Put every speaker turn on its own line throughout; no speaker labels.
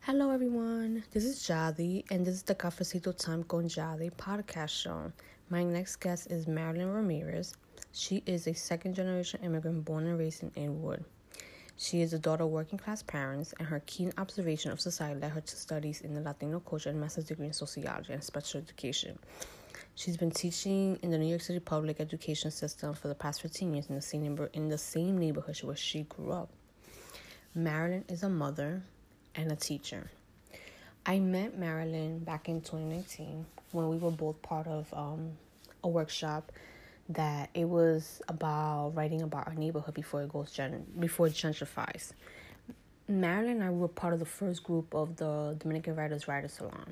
Hello, everyone. This is Jadi, and this is the Cafecito Time con Jadi podcast show. My next guest is Marilyn Ramirez. She is a second-generation immigrant born and raised in Inwood. She is the daughter of working-class parents, and her keen observation of society led her to studies in the Latino culture and master's degree in sociology and special education. She's been teaching in the New York City public education system for the past 15 years in the same neighborhood where she grew up. Marilyn is a mother and a teacher. I met Marilyn back in 2019 when we were both part of a workshop that it was about writing about our neighborhood before it gentrifies. Marilyn and I were part of the first group of the Dominican Writers Salon,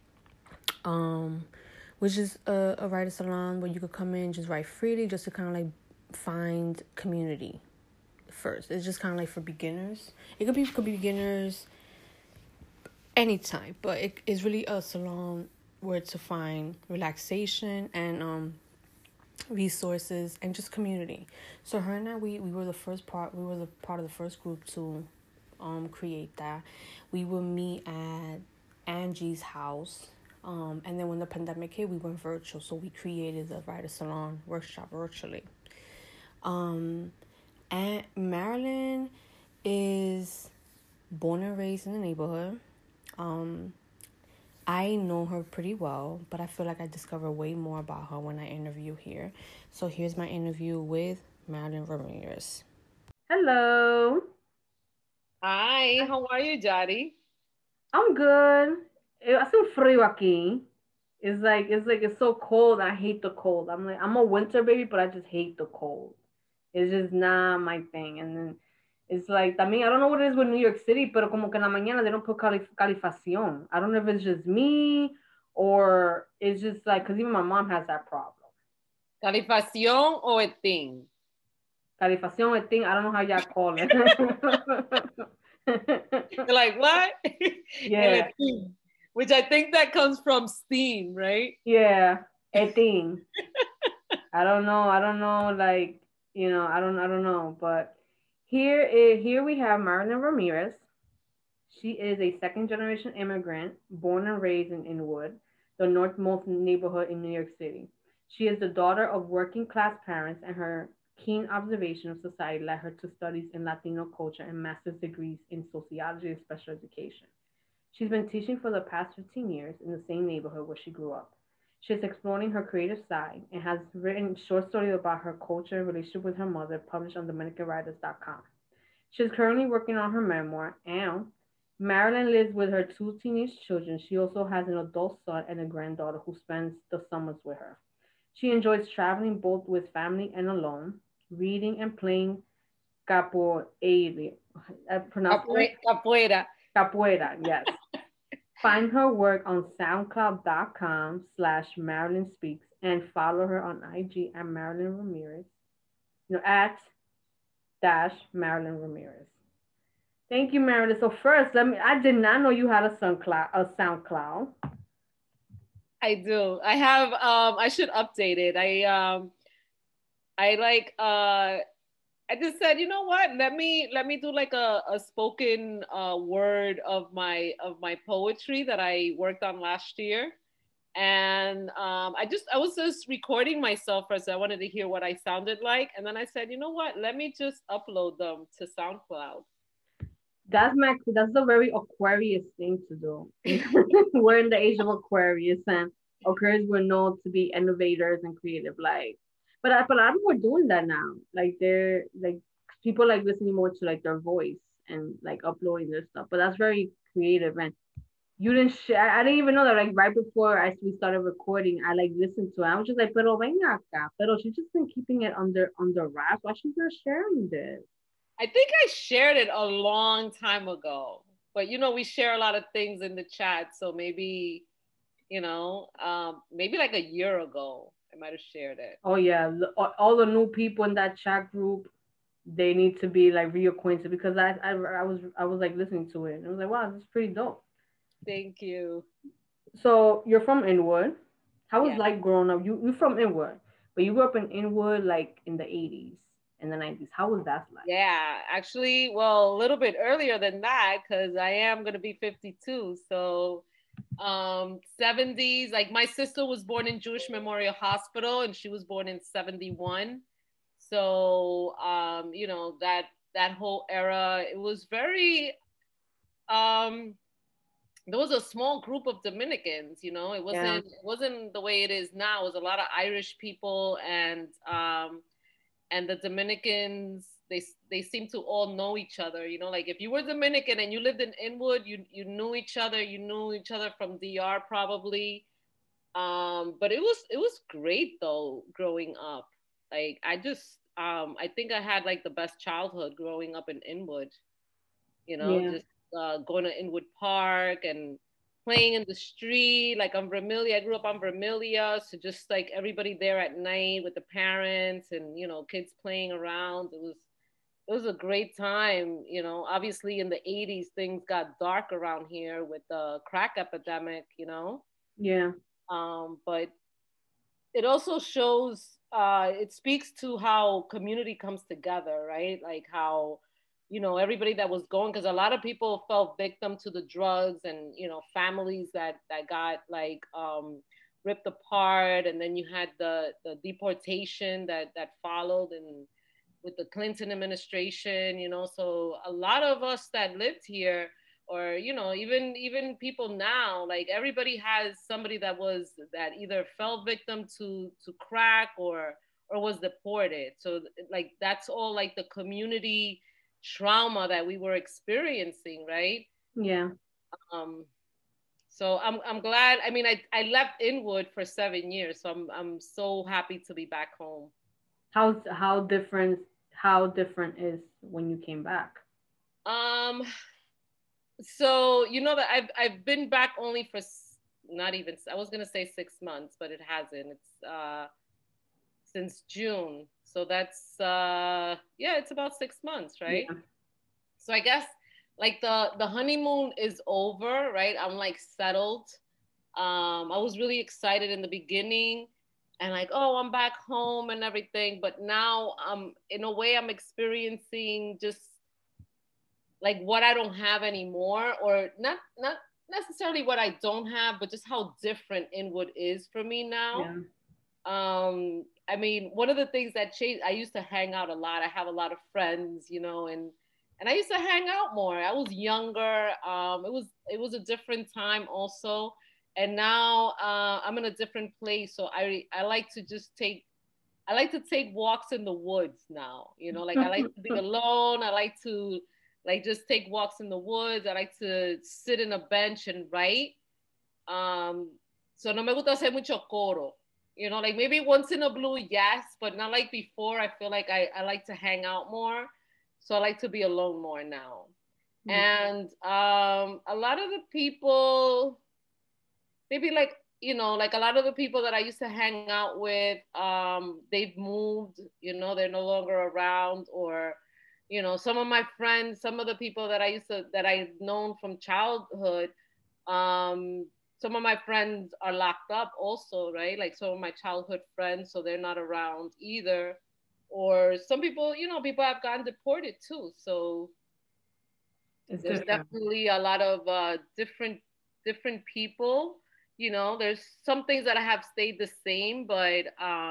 which is a writer salon where you could come in, just write freely, just to kind of like find community first. It's just kind of like for beginners. It could be beginners anytime, but it is really a salon where to find relaxation and resources and just community. So her and I, we were the part of the first group to create that. We would meet at Angie's house, and then when the pandemic hit, we went virtual, so we created the writer salon workshop virtually. And Marilyn is born and raised in the neighborhood. I know her pretty well, but I feel like I discover way more about her when I interview here. So here's my interview with Marilyn Ramirez.
Hello.
Hi, how are you, Jadi?
I'm good. Hace un frío aquí. It's so cold. I hate the cold. I'm a winter baby, but I just hate the cold. It's just not my thing. And then it's like, I mean, I don't know what it is with New York City, pero como que en la mañana they don't put calefacción. I don't know if it's just me or it's just like, because even my mom has that problem.
Calefacción o a thing?
Calefacción, a thing. I don't know how y'all call it.
You're like, what?
Yeah.
Which I think that comes from steam, right?
Yeah, a thing. I don't know, like, I don't know. But here we have Marilyn Ramirez. She is a second generation immigrant born and raised in Inwood, the northmost neighborhood in New York City. She is the daughter of working class parents, and her keen observation of society led her to studies in Latino culture and master's degrees in sociology and special education. She's been teaching for the past 15 years in the same neighborhood where she grew up. She is exploring her creative side and has written short stories about her culture and relationship with her mother published on DominicanWriters.com. She is currently working on her memoir, and Marilyn lives with her two teenage children. She also has an adult son and a granddaughter who spends the summers with her. She enjoys traveling both with family and alone, reading and playing capoeira.
Capoeira.
Capoeira, yes. Find her work on soundcloud.com/Marilyn Speaks and follow her on IG at Marilyn Ramirez. At Marilyn Ramirez. Thank you, Marilyn. So first, I did not know you had a SoundCloud.
I do. I have I should update it. I just said, you know what? Let me do like a spoken word of my poetry that I worked on last year. And I was just recording myself first. I wanted to hear what I sounded like. And then I said, you know what? Let me just upload them to SoundCloud.
That's a very Aquarius thing to do. We're in the age of Aquarius, and Aquarius were known to be innovators and creative. But a lot of people are doing that now. Like they're like people like listening more to like their voice and like uploading their stuff. But that's very creative. And you didn't share. I didn't even know that. Like right before we started recording, I like listened to it. I was just like, "Pero venga acá." Pero she's just been keeping it under wraps. Why she's not sharing this?
I think I shared it a long time ago. But we share a lot of things in the chat, so maybe maybe like a year ago. I might have shared it.
Oh yeah, all the new people in that chat group, they need to be like reacquainted because I was like listening to it and I was like, wow, this is pretty dope.
Thank you.
So you're from Inwood. How was life growing up? You're from Inwood, but you grew up in Inwood like in the 80s. in the 90s. How was that like?
Yeah, actually, well, a little bit earlier than that, because I am going to be 52. So 70s, like my sister was born in Jewish Memorial Hospital and she was born in 71. So you know, that whole era, it was very um there was a small group of Dominicans, you know.
Yeah.
It wasn't the way it is now. It was a lot of Irish people, and the Dominicans, they seem to all know each other. You know, like if you were Dominican and you lived in Inwood, you knew each other. You knew each other from DR probably. But it was great though growing up. Like I think I had like the best childhood growing up in Inwood. You know,
Yeah.
just going to Inwood Park and playing in the street. Like on Vermilion, I grew up on Vermilion, so just like everybody there at night with the parents and you know kids playing around. It was a great time. You know, obviously in the 80s things got dark around here with the crack epidemic. You know,
Yeah.
but it also shows it speaks to how community comes together, right? Like how you know everybody that was going, because a lot of people fell victim to the drugs, and you know families that got like ripped apart, and then you had the deportation that followed, and with the Clinton administration, you know. So a lot of us that lived here, or you know, even people now, like everybody has somebody that either fell victim to crack or was deported. So like that's all like the community trauma that we were experiencing, right?
Yeah.
Um, so I'm glad. I mean, I left Inwood for 7 years, so I'm so happy to be back home.
How different is when you came back?
Um, so you know that I've been back only for not even, I was gonna say 6 months, but it hasn't. It's since June, so that's yeah, it's about 6 months, right?
Yeah.
So I guess like the honeymoon is over, right? I'm like settled. I was really excited in the beginning, and like, oh, I'm back home and everything. But now, in a way, I'm experiencing just like what I don't have anymore, or not necessarily what I don't have, but just how different Inwood is for me now.
Yeah.
I mean, one of the things that changed, I used to hang out a lot. I have a lot of friends, you know, and I used to hang out more. I was younger. It was a different time also, and now I'm in a different place. So I like to just take I like to take walks in the woods now. You know, like I like to be alone. I like to like just take walks in the woods. I like to sit in a bench and write. Um, so no me gusta hacer mucho coro. You know, like maybe once in a blue, yes, but not like before. I feel like I like to hang out more. So I like to be alone more now. And a lot of the people, maybe like, you know, like a lot of the people that I used to hang out with, they've moved, you know, they're no longer around, or, you know, some of my friends, some of the people that I've known from childhood, um, some of my friends are locked up also, right? Like some of my childhood friends, so they're not around either. Or some people, you know, people have gotten deported too. So
It's
there's
different.
definitely a lot of different people. You know, there's some things that have stayed the same, but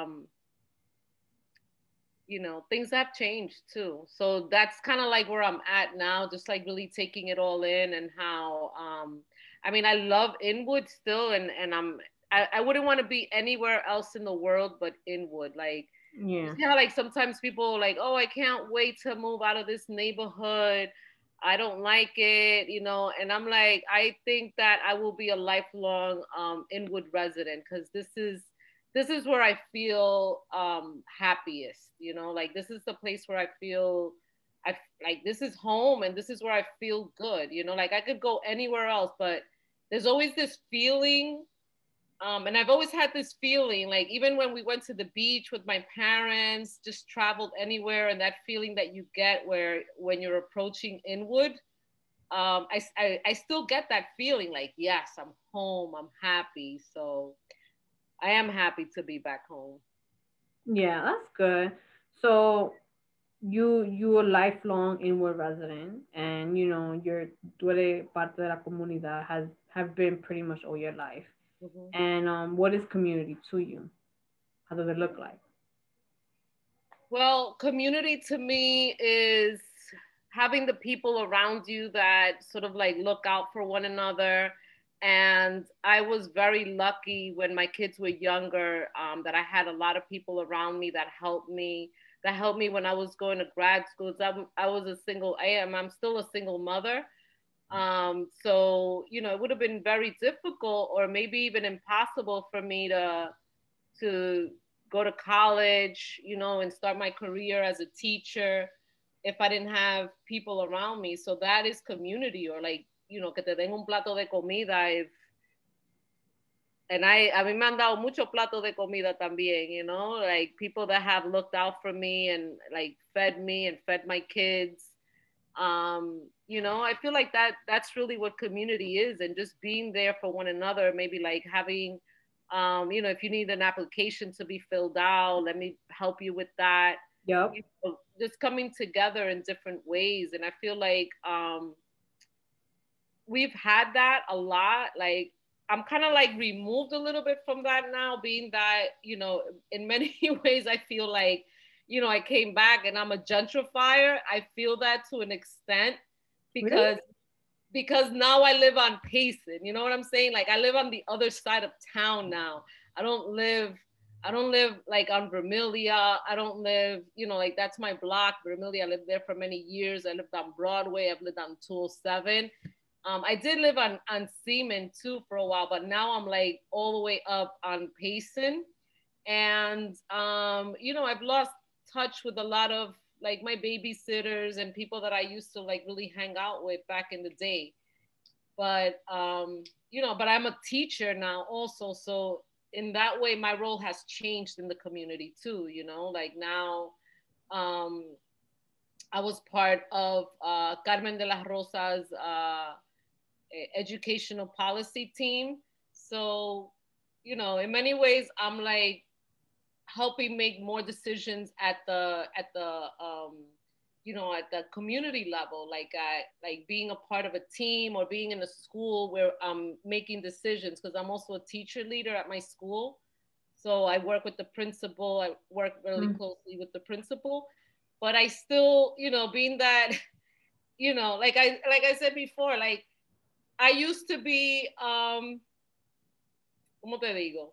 you know, things have changed too. So that's kind of like where I'm at now, just like really taking it all in, and how I mean, I love Inwood still, and I wouldn't want to be anywhere else in the world but Inwood. Like, you
Yeah.
see how like sometimes people like, oh, I can't wait to move out of this neighborhood. I don't like it, you know. And I'm like, I think that I will be a lifelong Inwood resident, because this is where I feel happiest, you know. Like this is the place where I feel I like this is home, and this is where I feel good, you know. Like I could go anywhere else, but there's always this feeling, and I've always had this feeling, like even when we went to the beach with my parents, just traveled anywhere, and that feeling that you get where when you're approaching Inwood, I still get that feeling, like yes, I'm home, I'm happy. So I am happy to be back home.
Yeah, that's good. So you a lifelong Inwood resident, and you know tú eres parte de la comunidad, has have been pretty much all your life.
Mhm.
And what is community to you? How does it look like?
Well, community to me is having the people around you that sort of like look out for one another. And I was very lucky when my kids were younger, that I had a lot of people around me that helped me when I was going to grad school. I was a single, I'm still a single mother. So, you know, it would have been very difficult or maybe even impossible for me to go to college, you know, and start my career as a teacher if I didn't have people around me. So that is community, or like, you know, que te den un plato de comida. And a mí me han dado mucho plato de comida también, you know, like people that have looked out for me and like fed me and fed my kids. You know, I feel like that's really what community is, and just being there for one another, maybe like having, you know, if you need an application to be filled out, let me help you with that.
Yep.
You know, just coming together in different ways. And I feel like we've had that a lot. Like I'm kind of like removed a little bit from that now, being that, you know, in many ways I feel like, you know, I came back and I'm a gentrifier. I feel that to an extent
Really?
because now I live on Payson. You know what I'm saying? Like I live on the other side of town now. I don't live I don't live like on Vermillia. I don't live, you know, like that's my block, Vermillia. I lived there for many years. I lived on Broadway. I've lived on 207. I did live on Seaman too for a while, but now I'm like all the way up on Payson. And you know, I've lost touch with a lot of like my babysitters and people that I used to like really hang out with back in the day. But you know, but I'm a teacher now also, so in that way my role has changed in the community too, you know, like now um I was part of Carmen de las Rosas educational policy team. So, you know, in many ways, I'm like helping make more decisions at the you know, at the community level, like at like being a part of a team or being in a school where I'm making decisions, because I'm also a teacher leader at my school. So I work with the principal. I work really
Mm.
closely with the principal, but I still, you know, being that, you know, like I said before, like I used to be, ¿cómo te digo?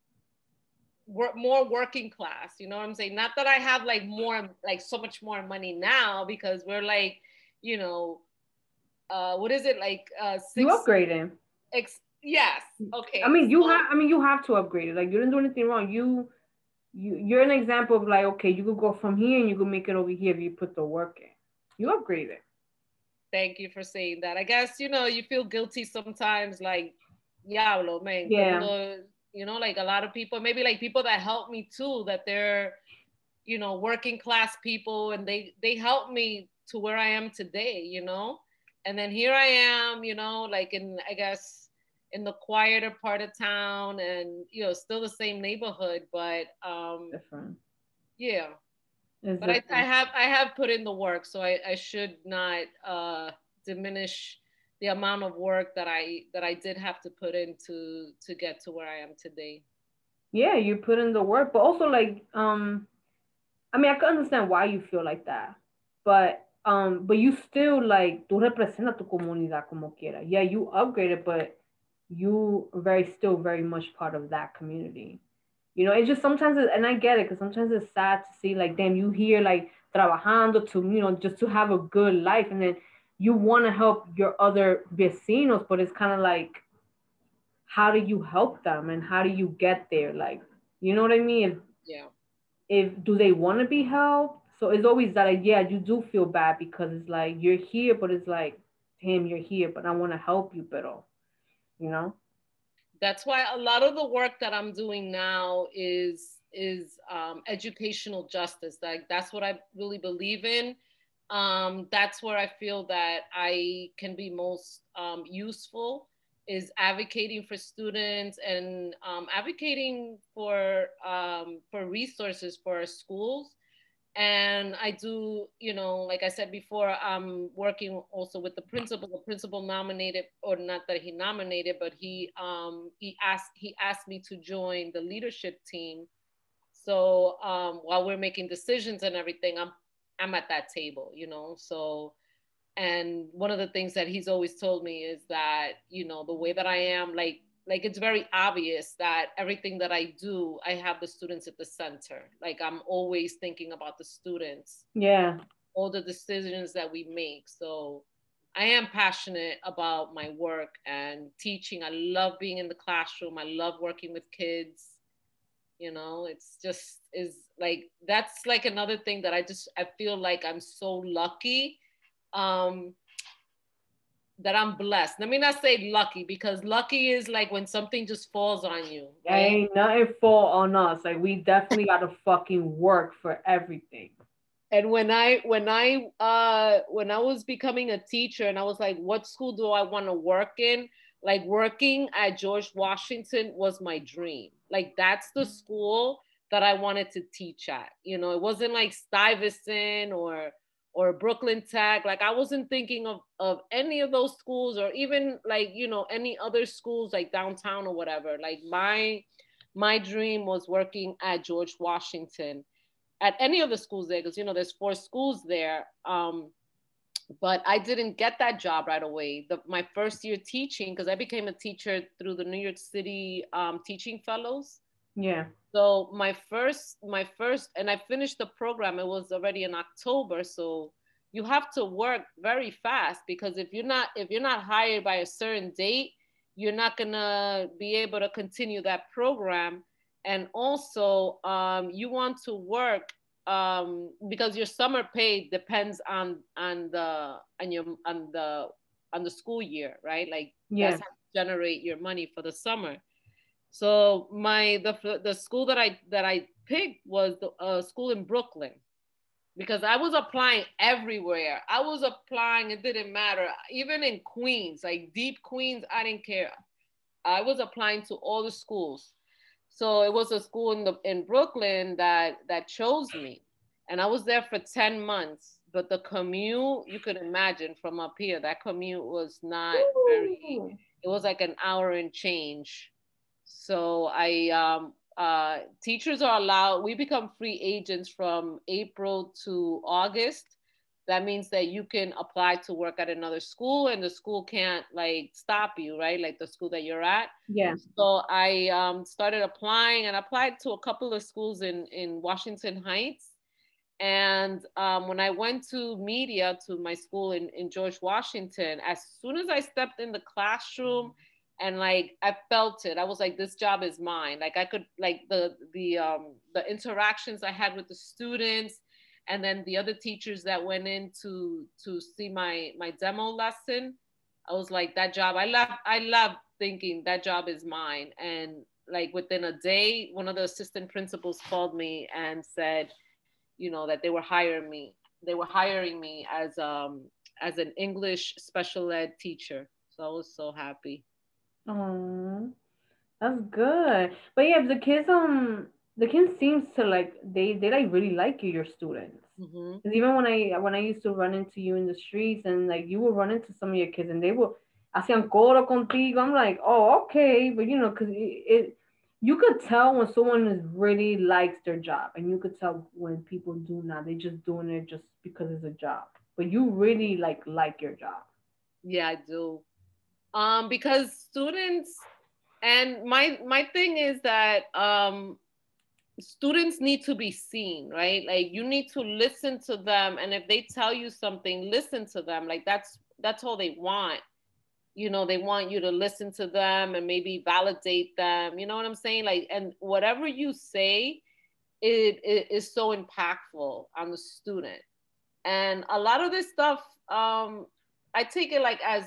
More working class, you know what I'm saying? Not that I have like more, like so much more money now, because we're like, you know, what is it like?
You
Six.
upgrading.
Yes.
I
Okay.
mean,
So
you have to upgrade it. Like you didn't do anything wrong. You're an example of like, okay, you could go from here and you could make it over here if you put the work in. You upgrade it.
thank you for saying that. I guess, you know, you feel guilty sometimes, like, diablo, man, todo
Yeah,
mundo, you know, like a lot of people, maybe like people that help me too, that they're, you know, working class people, and they helped me to where I am today, you know. And then here I am, you know, like in, I guess, in the quieter part of town, and you know, still the same neighborhood, but
different.
yeah.
It's
But
different.
I have put in the work, so I should not diminish the amount of work that I did have to put in to get to where I am today.
Yeah, you put in the work, but also like, I mean, I can understand why you feel like that, but you still like tú representas tu comunidad como quiera. Yeah, you upgraded, but you very still very much part of that community. You know, it's just sometimes, and I get it, because sometimes it's sad to see like, damn, you here like trabajando to, you know, just to have a good life, and then you want to help your other vecinos, but it's kind of like, how do you help them and how do you get there? Like, you know what I mean?
Yeah.
If do they want to be helped? So it's always that, like, yeah, you do feel bad because it's like you're here, but it's like, damn, you're here, but I want to help you, pero, you know?
That's why a lot of the work that I'm doing now is educational justice. Like that's what I really believe in. That's where I feel that I can be most useful, is advocating for students and advocating for resources for our schools. And I do, you know, like I said before, I'm working also with the principal. The principal nominated, or not that he nominated, but he asked me to join the leadership team. So while we're making decisions and everything, I'm at that table, you know. So, and one of the things that he's always told me is that, you know, the way that I am, like it's very obvious that everything that I do, I have the students at the center. Like I'm always thinking about the students,
Yeah.
all the decisions that we make. So I am passionate about my work and teaching. I love being in the classroom. I love working with kids. You know, it's just is like, that's like another thing that I feel like I'm so lucky, um that I'm blessed. Let me not say lucky, because lucky is like when something just falls on you, right?
Ain't nothing fall on us. Like we definitely got to fucking work for everything.
And when I was becoming a teacher and I was like, what school do I want to work in? Like working at George Washington was my dream. Like that's the school that I wanted to teach at. You know, it wasn't like Stuyvesant or Brooklyn Tech. Like I wasn't thinking of any of those schools, or even like, you know, any other schools like downtown or whatever. Like my dream was working at George Washington, at any of the schools there, because, you know, there's 4 schools there. But I didn't get that job right away. My first year teaching, because I became a teacher through the New York City Teaching Fellows.
Yeah.
So my first, and I finished the program. It was already in October, so you have to work very fast, because if you're not hired by a certain date, you're not gonna be able to continue that program. And also, you want to work, because your summer pay depends on the school year, right? Like
Yeah.
that's how you generate your money for the summer. So the school that I picked was the school in Brooklyn, because I was applying everywhere. I was applying; it didn't matter. Even in Queens, like deep Queens, I didn't care. I was applying to all the schools. So it was a school in Brooklyn that chose me, and I was there for 10 months. But the commute, you could imagine from up here, that commute was not very.
Woo.
It was like an hour and change. So teachers are allowed. We become free agents from April to August. That means that you can apply to work at another school, and the school can't like stop you, right? Like the school that you're at.
Yeah.
So I started applying, and applied to a couple of schools in Washington Heights. And when I went to media, to my school in George Washington, as soon as I stepped in the classroom, and like I felt it, I was like, this job is mine. Like I could, like the interactions I had with the students, and then the other teachers that went in to see my demo lesson. I was like, that job, I love thinking that job is mine. And like within a day, one of the assistant principals called me and said, you know, that they were hiring me as an English special ed teacher. So I was so happy.
Oh, that's good. But yeah, the kids seems to like they like really like you, your students.
Mm-hmm.
Because even when I used to run into you in the streets, and like you would run into some of your kids and they will hacían coro contigo. I'm like, oh, okay, but you know, because it you could tell when someone is really likes their job, and you could tell when people do not. They just doing it just because it's a job. But you really like your job.
Yeah, I do. Because students, and my thing is that students need to be seen, right? Like you need to listen to them, and if they tell you something, listen to them. Like that's all they want. You know, they want you to listen to them and maybe validate them. You know what I'm saying? Like, and whatever you say, it is so impactful on the student. And a lot of this stuff, I take it like as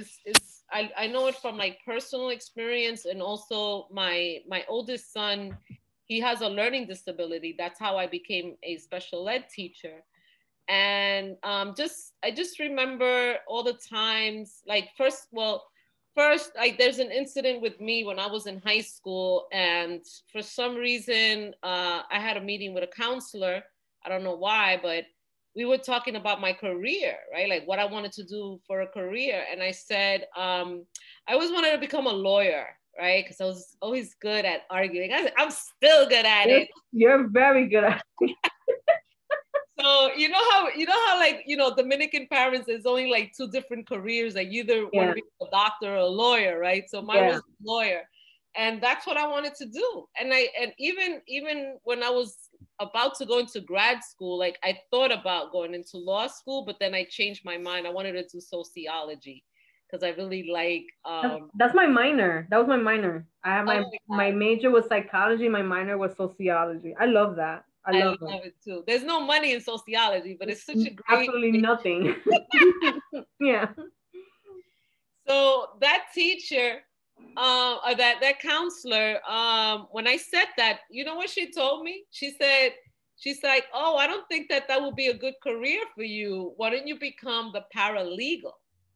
I know it from like personal experience, and also my oldest son, he has a learning disability. That's how I became a special ed teacher. And just I just remember all the times, like first, like there's an incident with me when I was in high school, and for some reason I had a meeting with a counselor. I don't know why, but we were talking about my career, right? Like what I wanted to do for a career. And I said, I always wanted to become a lawyer, right? Because I was always good at arguing. I'm still good at it.
You're very good at it.
So you know how like, Dominican parents, there's only like two different careers. Like you either want to be a doctor or a lawyer, right? So mine was lawyer. And that's what I wanted to do. And even when I was about to go into grad school, like I thought about going into law school, but then I changed my mind. I wanted to do sociology because I really like
that's my minor. That was my minor. I have my major was psychology, my minor was sociology. I love that. I love
it too. There's no money in sociology, but it's such a great
absolutely nothing. Yeah.
So that teacher, or that counselor, when I said that, you know what she told me? She's like, oh, I don't think that would be a good career for you. Why don't you become the paralegal?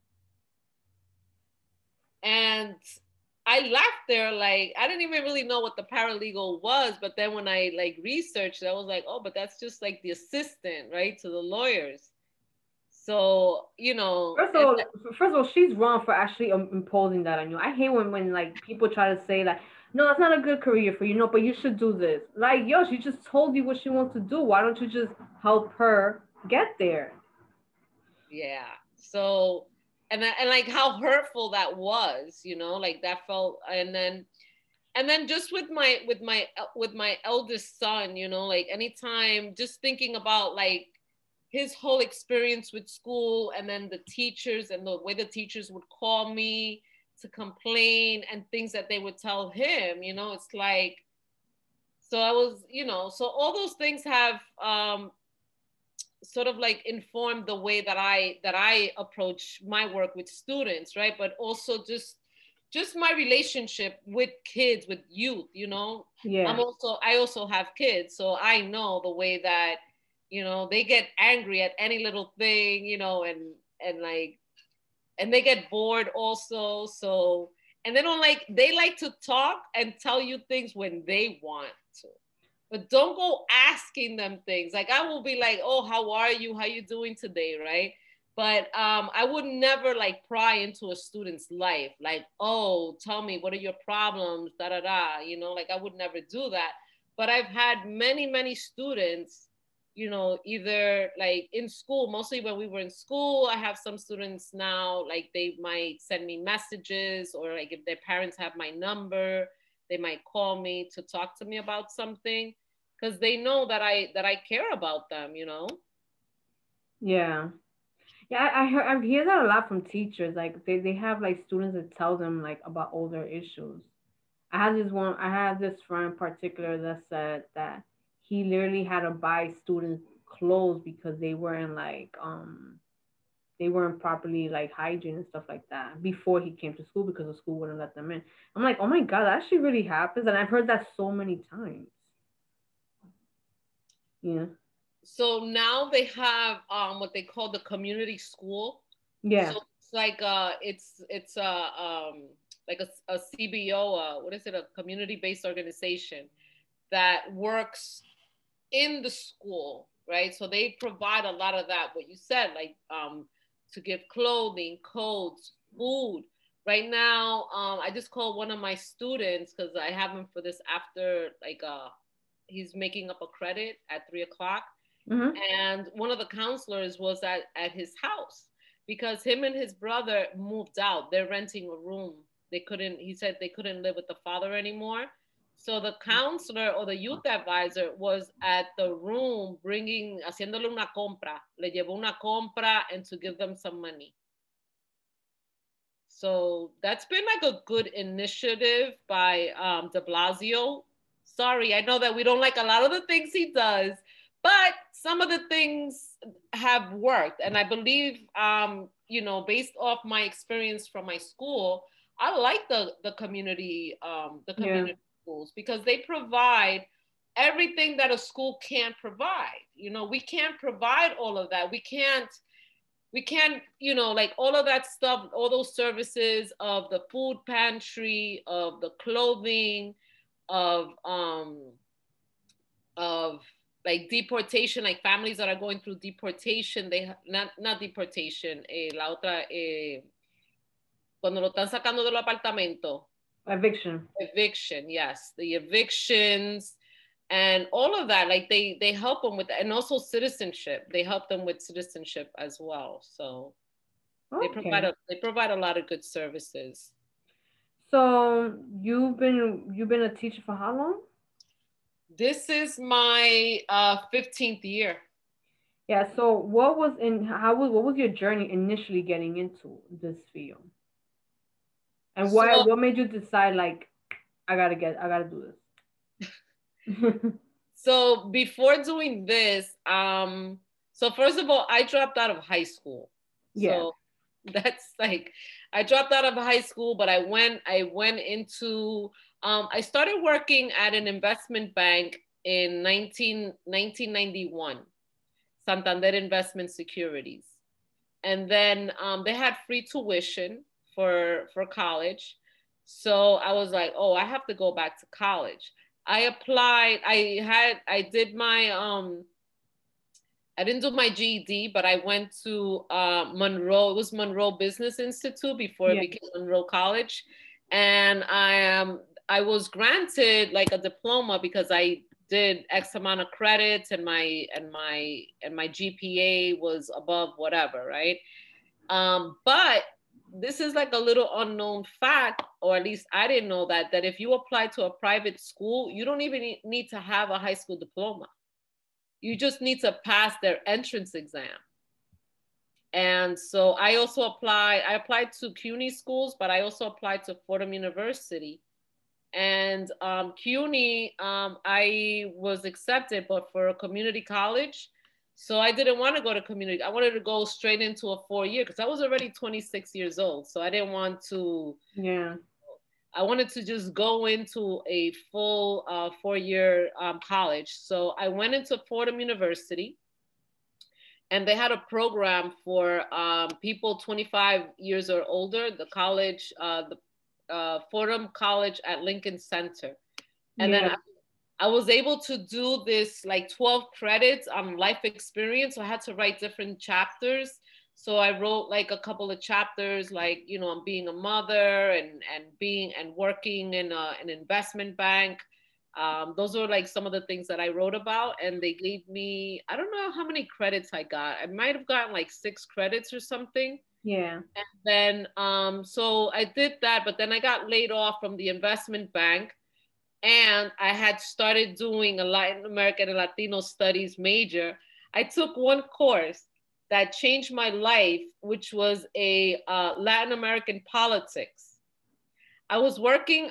And I laughed there, like I didn't even really know what the paralegal was, but then when I like researched, I was like, oh, but that's just like the assistant, right, to the lawyers. So
First of all, she's wrong for actually imposing that on you. I hate when like people try to say that no, that's not a good career for you, no, but you should do this. Like, yo, she just told you what she wants to do. Why don't you just help her get there?
Yeah. So and like how hurtful that was, like that felt, and then just with my eldest son, like anytime just thinking about like his whole experience with school, and then the teachers and the way the teachers would call me to complain and things that they would tell him, it's like, so I was, so all those things have sort of like informed the way that I approach my work with students, right? But also just my relationship with kids, with youth,
Yeah.
I also have kids, so I know the way that, they get angry at any little thing, and they get bored also. So, and they like to talk and tell you things when they want to, but don't go asking them things. Like I will be like, oh, how are you? How you doing today? Right. But I would never like pry into a student's life. Like, oh, tell me, what are your problems? Da, da, da. Like I would never do that. But I've had many, many students, either like in school, mostly when we were in school. I have some students now, like they might send me messages, or like if their parents have my number, they might call me to talk to me about something, because they know that I care about them,
Yeah. Yeah, I hear that a lot from teachers. Like they have like students that tell them like about older issues. I had this friend in particular that said that he literally had to buy students clothes because they weren't properly like hygiene and stuff like that before he came to school, because the school wouldn't let them in. I'm like, oh my God, that actually really happens. And I've heard that so many times. Yeah.
So now they have what they call the community school.
Yeah.
So it's like it's like a CBO, what is it, a community-based organization that works in the school, right? So they provide a lot of that, what you said, like to give clothing, coats, food. Right now, I just called one of my students because I have him for this after, like he's making up a credit at 3:00. Mm-hmm. And one of the counselors was at his house because him and his brother moved out. They're renting a room. He said they couldn't live with the father anymore. So the counselor or the youth advisor was at the room haciéndole una compra. Le llevó una compra and to give them some money. So that's been like a good initiative by de Blasio. Sorry, I know that we don't like a lot of the things he does, but some of the things have worked. And I believe, based off my experience from my school, I like the community schools, because they provide everything that a school can't provide. We can't provide all of that. We can't, like all of that stuff, all those services of the food pantry, of the clothing, of like deportation, like families that are going through deportation, they not deportation, la otra, cuando lo están sacando del apartamento.
Eviction.
Eviction, yes, the evictions and all of that. Like they help them with that. And also citizenship. They help them with citizenship as well. So
okay.
they provide a lot of good services.
So you've been a teacher for how long?
This is my 15th year.
Yeah. So what was your journey initially getting into this field? And what made you decide, like, I gotta do this?
So before doing this, so first of all, I dropped out of high school.
Yeah.
So that's like, I dropped out of high school, but I went into, I started working at an investment bank in 1991, Santander Investment Securities. And then they had free tuition for college. So I was like, oh, I have to go back to college. I applied, I did my, I didn't do my GED, but I went to Monroe. It was Monroe Business Institute before it became Monroe College. And I was granted like a diploma because I did X amount of credits and my GPA was above whatever, right? But this is like a little unknown fact, or at least I didn't know that if you apply to a private school, you don't even need to have a high school diploma. You just need to pass their entrance exam. And so I applied to CUNY schools, but I also applied to Fordham University. And CUNY, I was accepted, but for a community college. So I didn't want to go to community. I wanted to go straight into a 4-year because I was already 26 years old. So I didn't want to.
Yeah.
I wanted to just go into a full 4-year college. So I went into Fordham University, and they had a program for people 25 years or older, the college, the Fordham College at Lincoln Center. And then I was able to do this like 12 credits on life experience. So I had to write different chapters. So I wrote like a couple of chapters, like, you know, on being a mother and working in an investment bank. Those were like some of the things that I wrote about, and they gave me, I don't know how many credits I got. I might have gotten like 6 credits or something.
Yeah.
And then, so I did that, but then I got laid off from the investment bank, and I had started doing a Latin American and Latino studies major. I took one course that changed my life, which was a Latin American politics. I was working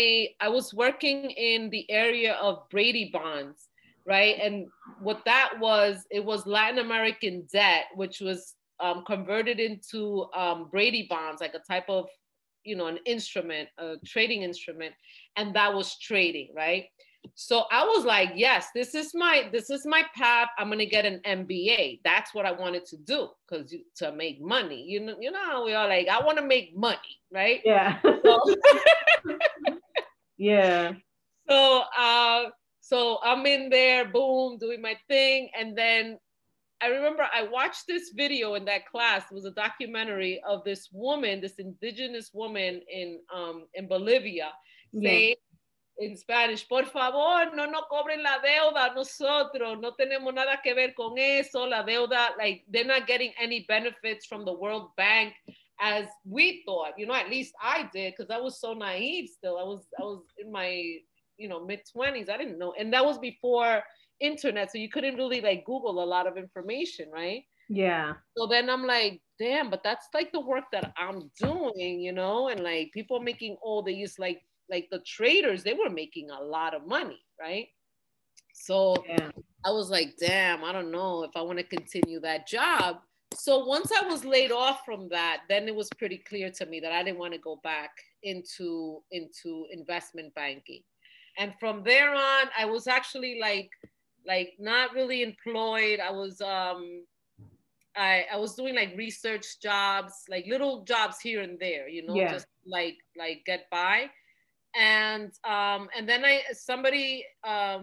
in the area of Brady bonds, right? And what that was, it was Latin American debt, which was converted into Brady bonds, like a type of, you know, an instrument, a trading instrument, and that was trading, right? So I was like, yes, this is my path. I'm gonna get an MBA. That's what I wanted to do, because to make money. You know how we are, like, I want to make money, right?
Yeah. Yeah.
So I'm in there, boom, doing my thing, and then I remember I watched this video in that class. It was a documentary of this woman, this indigenous woman in Bolivia, saying in Spanish, por favor, no nos cobren la deuda, nosotros no tenemos nada que ver con eso, la deuda, like they're not getting any benefits from the World Bank as we thought, you know, at least I did, because I was so naive still. I was in my, you know, mid-20s. I didn't know. And that was before internet, so you couldn't really like Google a lot of information, right?
Yeah.
So then I'm like, damn, but that's like the work that I'm doing, you know, and like people making all these like the traders, they were making a lot of money, right? So I was like, damn, I don't know if I want to continue that job. So once I was laid off from that, then it was pretty clear to me that I didn't want to go back into investment banking. And from there on, I was actually like not really employed. I was I was doing like research jobs, like little jobs here and there, you know, just like get by. And then somebody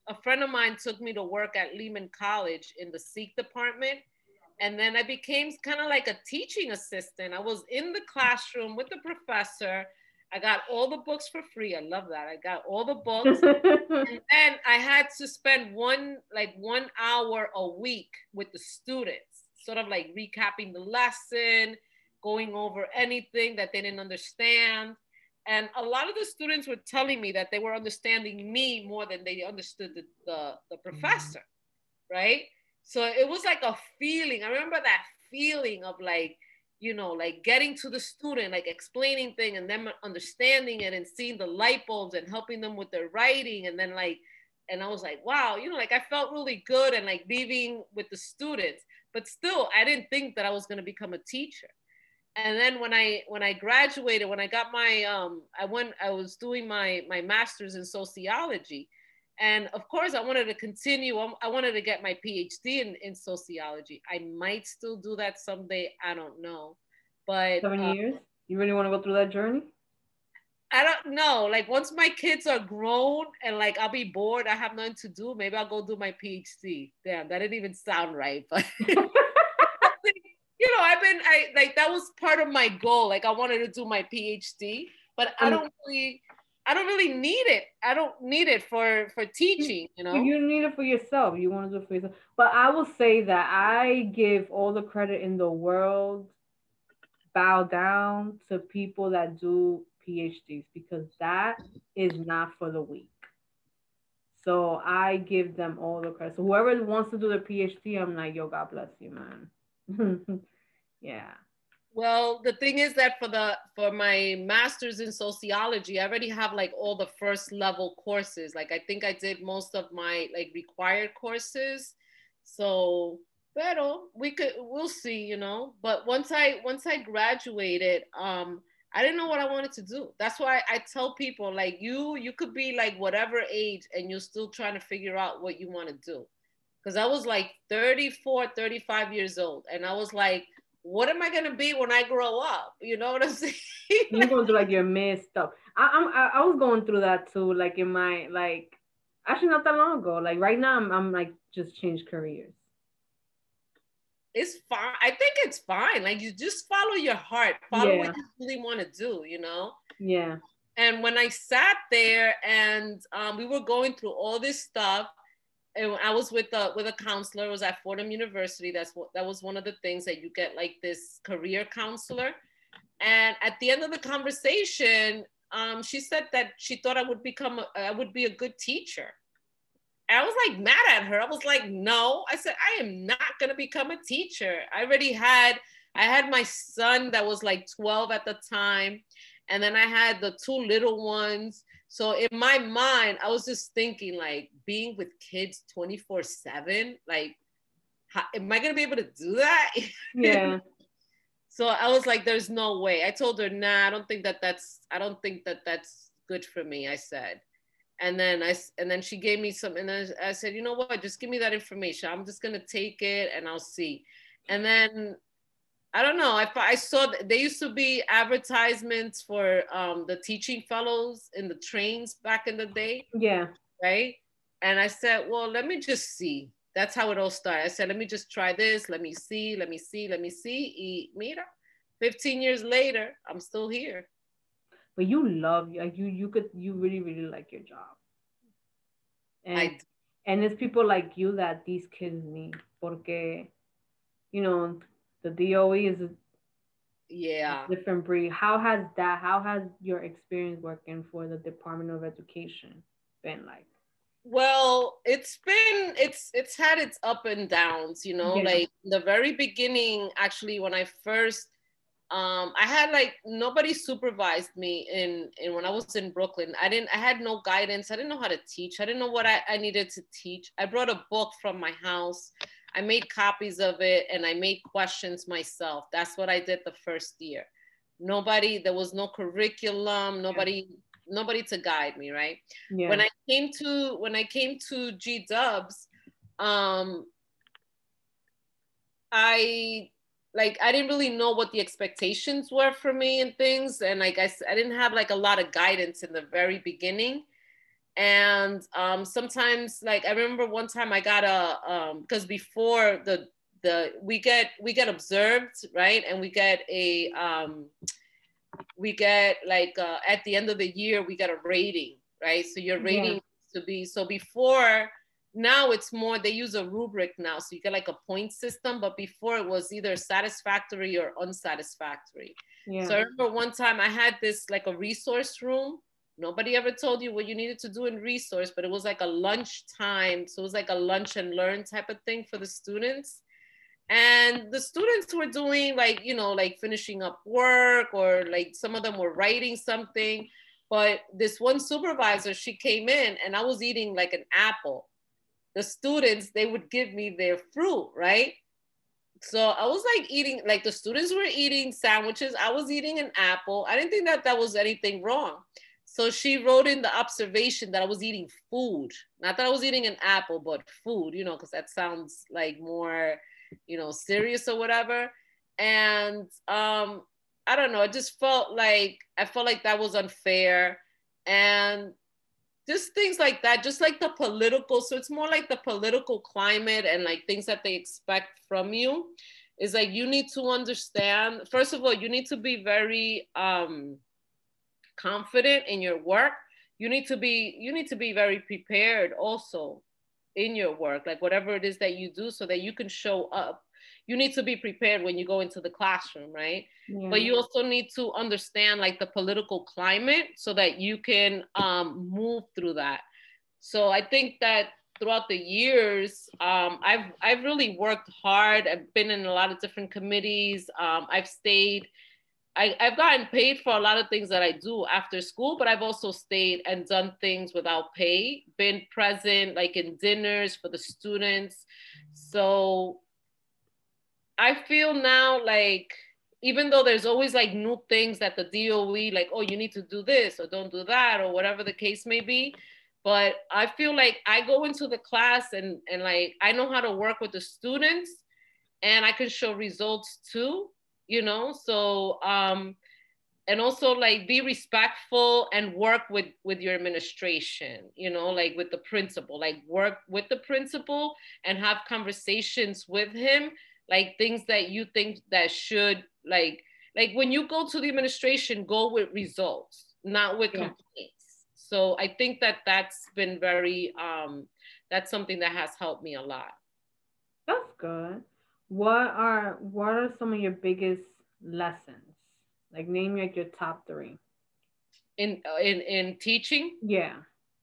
a friend of mine took me to work at Lehman College in the Sikh department. And then I became kind of like a teaching assistant. I was in the classroom with the professor. I got all the books for free. I love that. I got all the books. And then I had to spend 1 hour a week with the students, sort of like recapping the lesson, going over anything that they didn't understand. And a lot of the students were telling me that they were understanding me more than they understood the professor, right? So it was like a feeling. I remember that feeling of like, you know, like getting to the student, like explaining things and them understanding it and seeing the light bulbs and helping them with their writing. And then like, and I was like, wow, you know, like I felt really good and like leaving with the students, but still I didn't think that I was going to become a teacher. And then when I graduated, when I got my I was doing my master's in sociology. And of course, I wanted to continue. I wanted to get my PhD in sociology. I might still do that someday. I don't know. But
7 years? You really want to go through that journey?
I don't know. Like once my kids are grown and like I'll be bored, I have nothing to do. Maybe I'll go do my PhD. Damn, that didn't even sound right. But you know, I like that was part of my goal. Like I wanted to do my PhD, but I don't really need it. I don't need it for teaching, you know.
You need it for yourself. You want to do it for yourself. But I will say that I give all the credit in the world, bow down to people that do PhDs, because that is not for the weak. So I give them all the credit. So whoever wants to do the PhD, I'm like, yo, God bless you, man. Yeah.
Well, the thing is that for my master's in sociology, I already have like all the first level courses. Like I think I did most of my like required courses. So, pero we'll see, you know. But once I graduated, I didn't know what I wanted to do. That's why I tell people like you could be like whatever age and you're still trying to figure out what you want to do. Because I was like 34, 35 years old, and I was like, what am I gonna be when I grow up? You know what I'm saying?
You're going through like your mid stuff. I was going through that too, like in my like actually not that long ago. Like right now I'm like just changed careers.
It's fine. I think it's fine. Like you just follow your heart, follow what you really want to do, you know?
Yeah.
And when I sat there and we were going through all this stuff, and I was with a counselor. It was at Fordham University. That was one of the things that you get, like this career counselor. And at the end of the conversation, she said that she thought I would be a good teacher. And I was like mad at her. I was like, no. I said, I am not gonna become a teacher. I had my son that was like 12 at the time, and then I had the 2 little ones. So in my mind, I was just thinking like being with kids 24/7, like, am I gonna be able to do that?
Yeah.
So I was like, there's no way. I told her, nah, I don't think that that's good for me, I said. And then she gave me some, and then I said, you know what, just give me that information. I'm just gonna take it and I'll see. And then I don't know. I saw there used to be advertisements for the teaching fellows in the trains back in the day.
Yeah.
Right. And I said, well, let me just see. That's how it all started. I said, let me just try this. Let me see. Y mira, 15 years later, I'm still here.
But you really, really like your job. And it's people like you that these kids need. Porque, you know, the DOE is a different breed. How has your experience working for the Department of Education been like?
Well, it's had its up and downs, you know. Like the very beginning, actually, when I first I had like nobody supervised me in when I was in Brooklyn. I had no guidance. I didn't know how to teach. I didn't know what I needed to teach. I brought a book from my house. I made copies of it and I made questions myself. That's what I did the first year. There was no curriculum, nobody to guide me, right? Yeah. When I came to G-Dubs, I didn't really know what the expectations were for me and things. And like I didn't have like a lot of guidance in the very beginning. And sometimes, like, I remember one time I got because before we get observed, right? And we get like at the end of the year we get a rating, right? So your rating to be, so before, now it's more, they use a rubric now, so you get like a point system, but before it was either satisfactory or unsatisfactory. So I remember one time I had this like a resource room. Nobody ever told you what you needed to do in resource, but it was like a lunch time. So it was like a lunch and learn type of thing for the students. And the students were doing like, you know, like finishing up work, or like some of them were writing something. But this one supervisor, she came in and I was eating like an apple. The students, they would give me their fruit, right? So I was like eating, like the students were eating sandwiches. I was eating an apple. I didn't think that that was anything wrong. So she wrote in the observation that I was eating food. Not that I was eating an apple, but food, you know, because that sounds like more, you know, serious or whatever. And I don't know, it just felt like, I felt like that was unfair. And just things like that, just like the political, so it's more like the political climate and like things that they expect from you, is like, you need to understand, first of all, you need to be very confident in your work. You need to be very prepared also in your work, like whatever it is that you do, so that you can show up. You need to be prepared when you go into the classroom, right? But you also need to understand like the political climate so that you can move through that. So I think that throughout the years, I've really worked hard. I've been in a lot of different committees. I've stayed. I've gotten paid for a lot of things that I do after school, but I've also stayed and done things without pay, been present like in dinners for the students. So I feel now like, even though there's always like new things that the DOE, like, oh, you need to do this or don't do that or whatever the case may be. But I feel like I go into the class and like, I know how to work with the students and I can show results too, you know? So, and also like be respectful and work with your administration, you know, like with the principal, like work with the principal and have conversations with him, like things that you think that should like when you go to the administration, go with results, not with complaints. So I think that that's been very that's something that has helped me a lot.
That's good. What are some of your biggest lessons? Like name like your top three.
In teaching?
Yeah.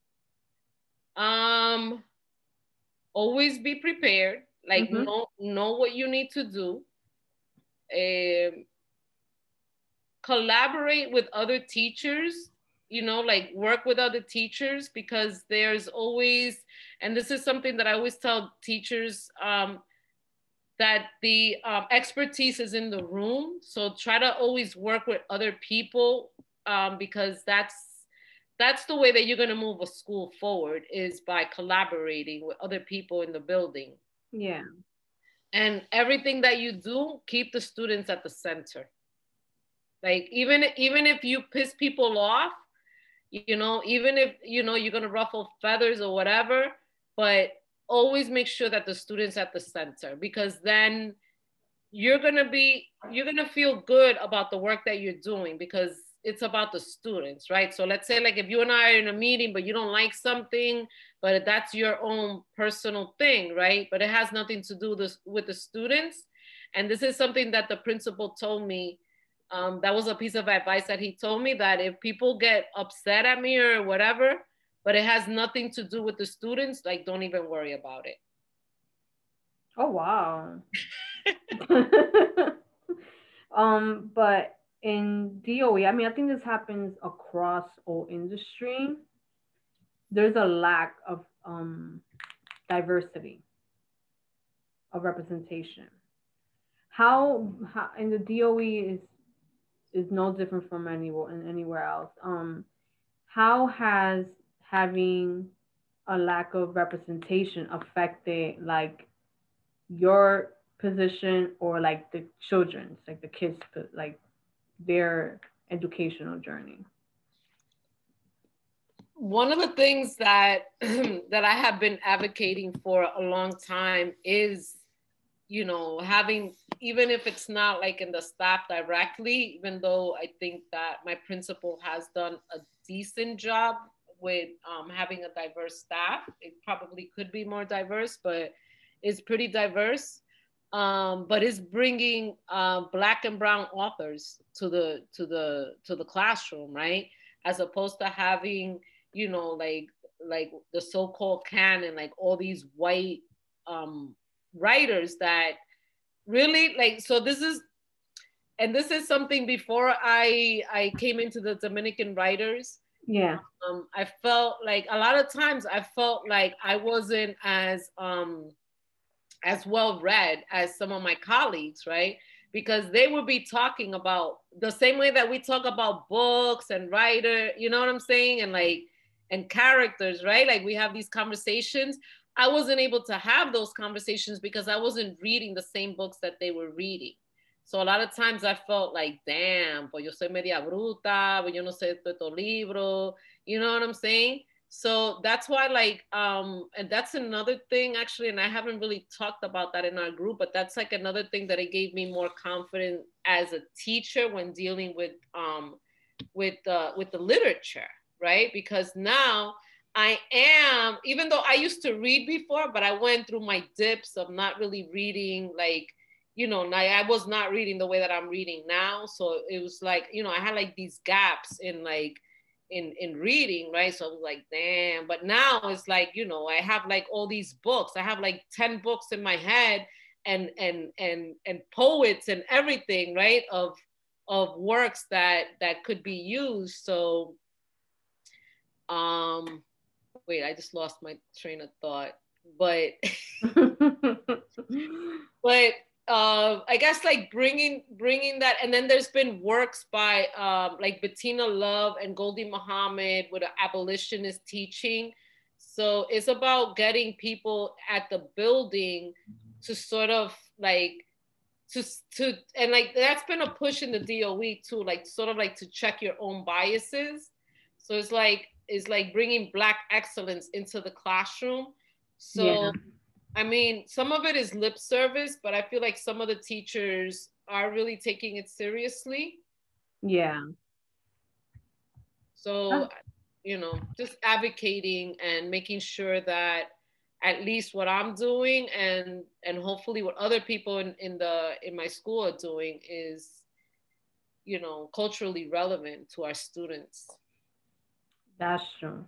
Always be prepared, like know what you need to do. Collaborate with other teachers, you know, like work with other teachers, because there's always, and this is something that I always tell teachers, that the expertise is in the room. So try to always work with other people, because that's the way that you're going to move a school forward, is by collaborating with other people in the building.
Yeah.
And everything that you do, keep the students at the center. Like even if you piss people off, you know, even if, you know, you're going to ruffle feathers or whatever, but always make sure that the students at the center, because then you're going to feel good about the work that you're doing, because it's about the students, right? So let's say like if you and I are in a meeting, but you don't like something, but that's your own personal thing, right? But it has nothing to do with the students. And this is something that the principal told me. That was a piece of advice that he told me, that if people get upset at me or whatever, but it has nothing to do with the students, like don't even worry about it.
Oh wow. But in DOE, I mean, I think this happens across all industry. There's a lack of diversity of representation. How in the DOE is no different from anywhere else. How has having a lack of representation affected like your position or like the children's, like the kids, like their educational journey?
one of the things that that I have been advocating for a long time is, you know, having, even if it's not like in the staff directly, even though I think that my principal has done a decent job with having a diverse staff. It probably could be more diverse, but it's pretty diverse. But it's bringing Black and Brown authors to the classroom, right? As opposed to having, you know, like the so-called canon, like all these white writers that really like. So this is, and this is something before I came into the Dominican writers.
Yeah.
I felt like a lot of times I felt like I wasn't as well read as some of my colleagues, right? Because they would be talking about the same way that we talk about books and writer, you know what I'm saying? And like, and characters, right? Like we have these conversations. I wasn't able to have those conversations because I wasn't reading the same books that they were reading. So a lot of times I felt like, damn, pues yo soy media bruta, pues yo no sé todo libro, you know what I'm saying? So that's why, like, and that's another thing actually, and I haven't really talked about that in our group, but that's like another thing that it gave me more confidence as a teacher when dealing with the literature, right? Because now I am, even though I used to read before, but I went through my dips of not really reading, like, you know, I was not reading the way that I'm reading now. So it was like, you know, I had like these gaps in like in reading, right? So I was like, damn. But now it's like, you know, I have like all these books. I have like 10 books in my head and poets and everything, right? Of works that could be used. So wait, I just lost my train of thought. But but I guess like bringing that, and then there's been works by like Bettina Love and Goldie Muhammad with an abolitionist teaching. So it's about getting people at the building to sort of like to and like that's been a push in the DOE too, like sort of like to check your own biases. So it's like bringing Black excellence into the classroom. So yeah. I mean, some of it is lip service, but I feel like some of the teachers are really taking it seriously.
Yeah.
So, you know, just advocating and making sure that at least what I'm doing and hopefully what other people in my school are doing is, you know, culturally relevant to our students.
That's true.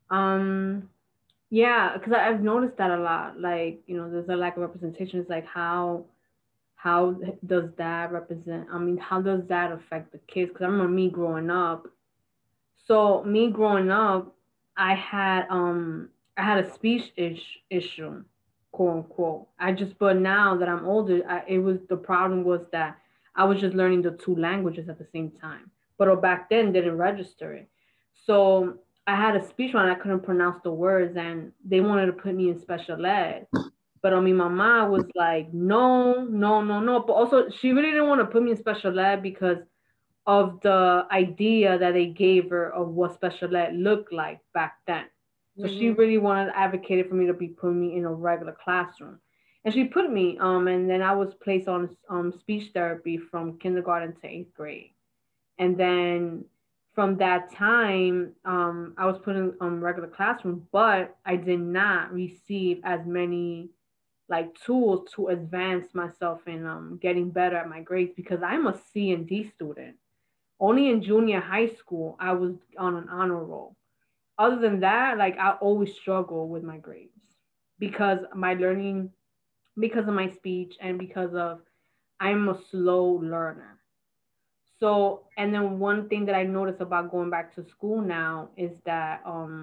Yeah, because I've noticed that a lot. Like, you know, there's a lack of representation. It's like how does that represent? I mean, how does that affect the kids? Because I remember me growing up. So me growing up, I had I had a speech issue, quote unquote. I just but now that I'm older, it was the problem was that I was just learning the two languages at the same time. But back then didn't register it. So I had a speech one, I couldn't pronounce the words, and they wanted to put me in special ed. But I mean, my mom was like, no, no, no, no. But also, she really didn't want to put me in special ed because of the idea that they gave her of what special ed looked like back then. So she really wanted advocated for me to be putting me in a regular classroom. And she put me, and then I was placed on speech therapy from kindergarten to 8th grade. And then from that time, I was put in regular classroom, but I did not receive as many like tools to advance myself in getting better at my grades because I'm a C and D student. Only in junior high school I was on an honor roll. Other than that, like I always struggle with my grades because my learning, because of my speech, and because of I'm a slow learner. So, and then one thing that I notice about going back to school now is that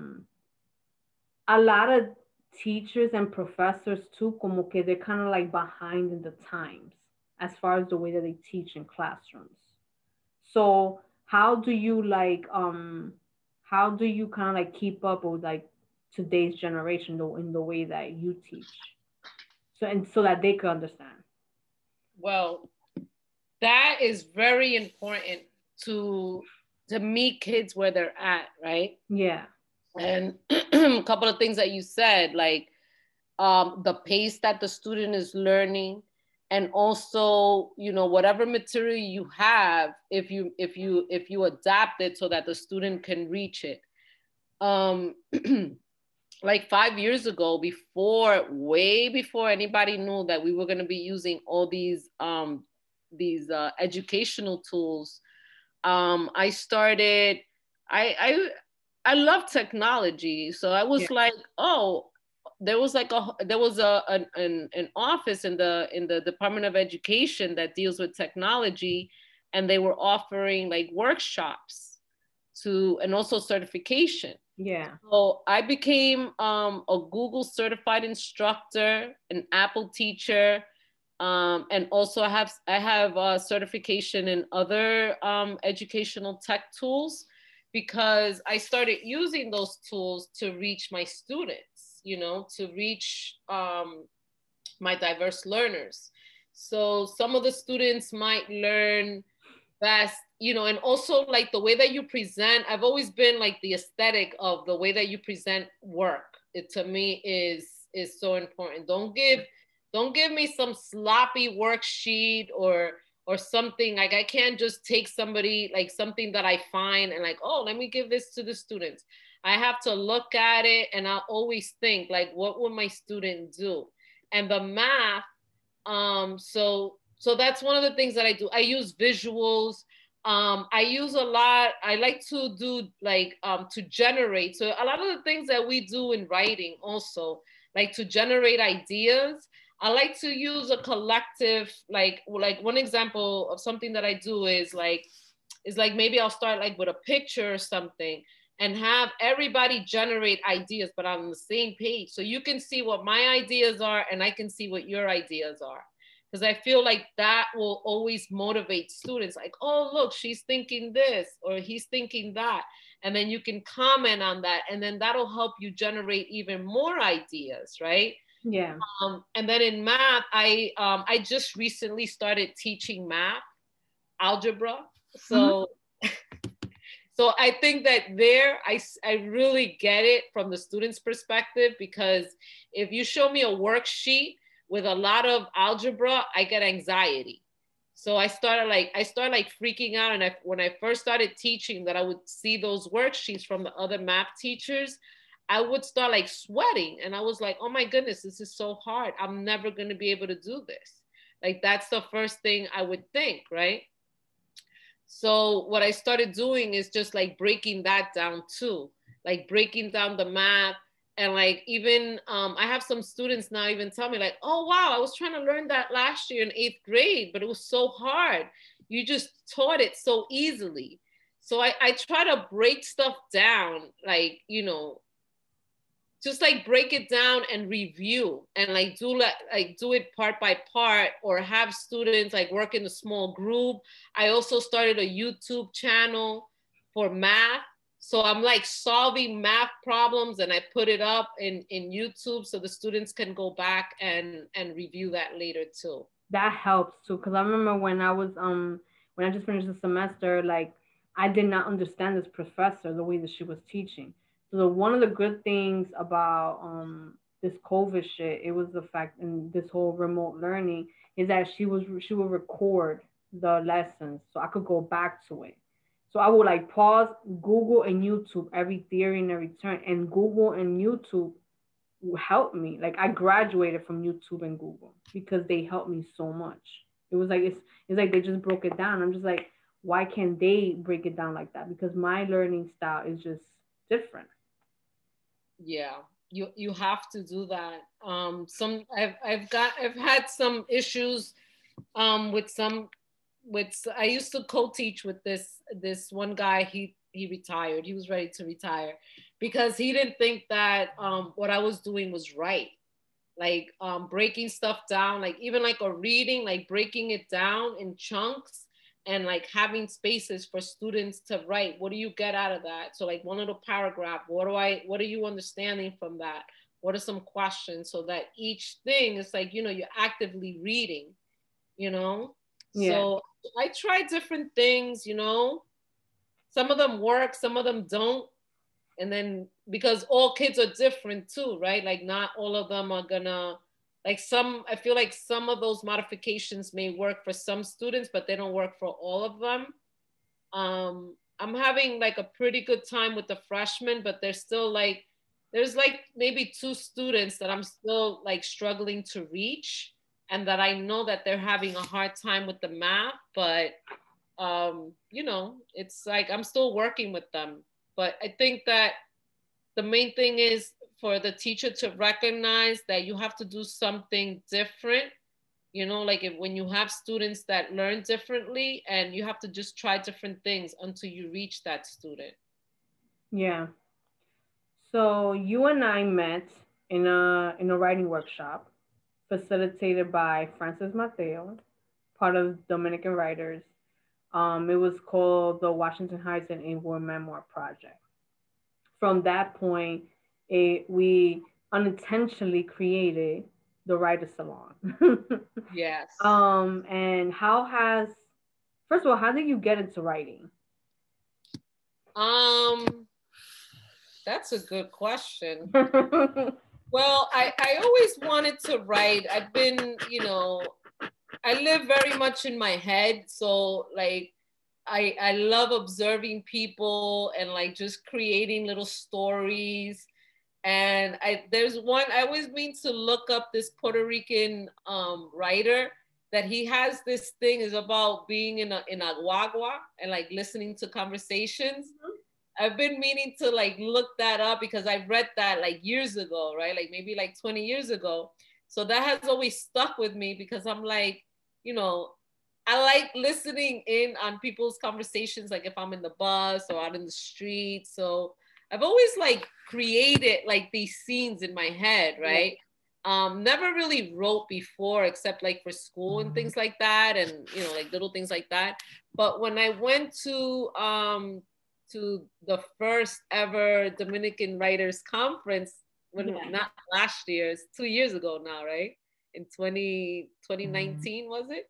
a lot of teachers and professors too, como que they're kind of like behind in the times as far as the way that they teach in classrooms. So how do you kind of like keep up with like today's generation though in the way that you teach? So and so that they could understand.
Well, that is very important to meet kids where they're at, right?
Yeah.
And a couple of things that you said, like the pace that the student is learning, and also, you know, whatever material you have, if you adapt it so that the student can reach it. um like 5 years ago, way before anybody knew that we were going to be using all these educational tools, I started, I I love technology. So I
Yeah.
was like, oh, there was an office in the Department of Education that deals with technology, and they were offering like workshops to, and also certification.
Yeah.
So I became a Google certified instructor, an Apple teacher, and also I have a certification in other educational tech tools, because I started using those tools to reach my students, you know, to reach my diverse learners. So some of the students might learn best, you know, and also like the way that you present. I've always been like the aesthetic of the way that you present work. It to me is so important. Don't give me some sloppy worksheet or something. Like I can't just take somebody, like something that I find and like, oh, let me give this to the students. I have to look at it, and I always think like, what would my student do? And the math, so that's one of the things that I do. I use visuals. I use a lot. I like to do like to generate. So a lot of the things that we do in writing also, like to generate ideas. I like to use a collective, like one example of something that I do is like maybe I'll start like with a picture or something, and have everybody generate ideas, but on the same page. So you can see what my ideas are, and I can see what your ideas are. Because I feel like that will always motivate students. Like, oh, look, she's thinking this or he's thinking that. And then you can comment on that. And then that'll help you generate even more ideas, right?
Yeah.
And then in math, I just recently started teaching math, algebra.
Mm-hmm.
So so I think that there, I really get it from the student's perspective, because if you show me a worksheet with a lot of algebra, I get anxiety. So I started like freaking out. And when I first started teaching, that I would see those worksheets from the other math teachers, I would start like sweating. And I was like, oh my goodness, this is so hard. I'm never going to be able to do this. Like, that's the first thing I would think, right? So what I started doing is just like breaking that down too, like breaking down the math. And like even I have some students now even tell me like, oh wow, I was trying to learn that last year in 8th grade, but it was so hard. You just taught it so easily. So I try to break stuff down, like, you know, just like break it down and review, and like do it part by part, or have students like work in a small group. I also started a YouTube channel for math. So I'm like solving math problems, and I put it up in YouTube so the students can go back and review that later too.
That helps too, because I remember when I was when I just finished the semester, like I did not understand this professor the way that she was teaching. So one of the good things about this COVID shit, it was the fact, and this whole remote learning, is that she would record the lessons so I could go back to it. So I would like pause, Google and YouTube every theory and every turn, and Google and YouTube helped me. Like I graduated from YouTube and Google because they helped me so much. It was like it's like they just broke it down. I'm just like, why can't they break it down like that? Because my learning style is just different.
Yeah, you have to do that. I've had some issues with some with I used to co-teach with this one guy. He retired. He was ready to retire because he didn't think that what I was doing was right. Like breaking stuff down, like even like a reading, like breaking it down in chunks, and like having spaces for students to write. What do you get out of that? So like one little paragraph. What are you understanding from that? What are some questions, so that each thing is like, you know, you're actively reading, you know?
Yeah.
So I try different things, you know. Some of them work, some of them don't. And then because all kids are different too, right? Like not all of them are gonna, like some, I feel like some of those modifications may work for some students, but they don't work for all of them. I'm having like a pretty good time with the freshmen, but there's still like, there's like maybe 2 students that I'm still like struggling to reach, and that I know that they're having a hard time with the math, but you know, it's like I'm still working with them. But I think that the main thing is for the teacher to recognize that you have to do something different, you know, like if, when you have students that learn differently, and you have to just try different things until you reach that student.
Yeah. So you and I met in a writing workshop facilitated by Francis Mateo, part of Dominican Writers. It was called the Washington Heights and Inwood Memoir Project. From that point, we unintentionally created the Writer Salon.
Yes.
And how has, first of all, how did you get into writing?
That's a good question. Well, I always wanted to write. I've been, you know, I live very much in my head. So like I love observing people and like just creating little stories. And there's one, I always mean to look up this Puerto Rican writer that he has this thing is about being in a guagua and like listening to conversations. I've been meaning to like look that up because I read that like years ago, right? Like maybe like 20 years ago. So that has always stuck with me because I'm like, you know, I like listening in on people's conversations, like if I'm in the bus or out in the street. So I've always like created like these scenes in my head, right? Never really wrote before except like for school and things like that, and you know, like little things like that. But when I went to the first ever Dominican Writers Conference, when not last year, it's 2 years ago now, right? In 2019, was it?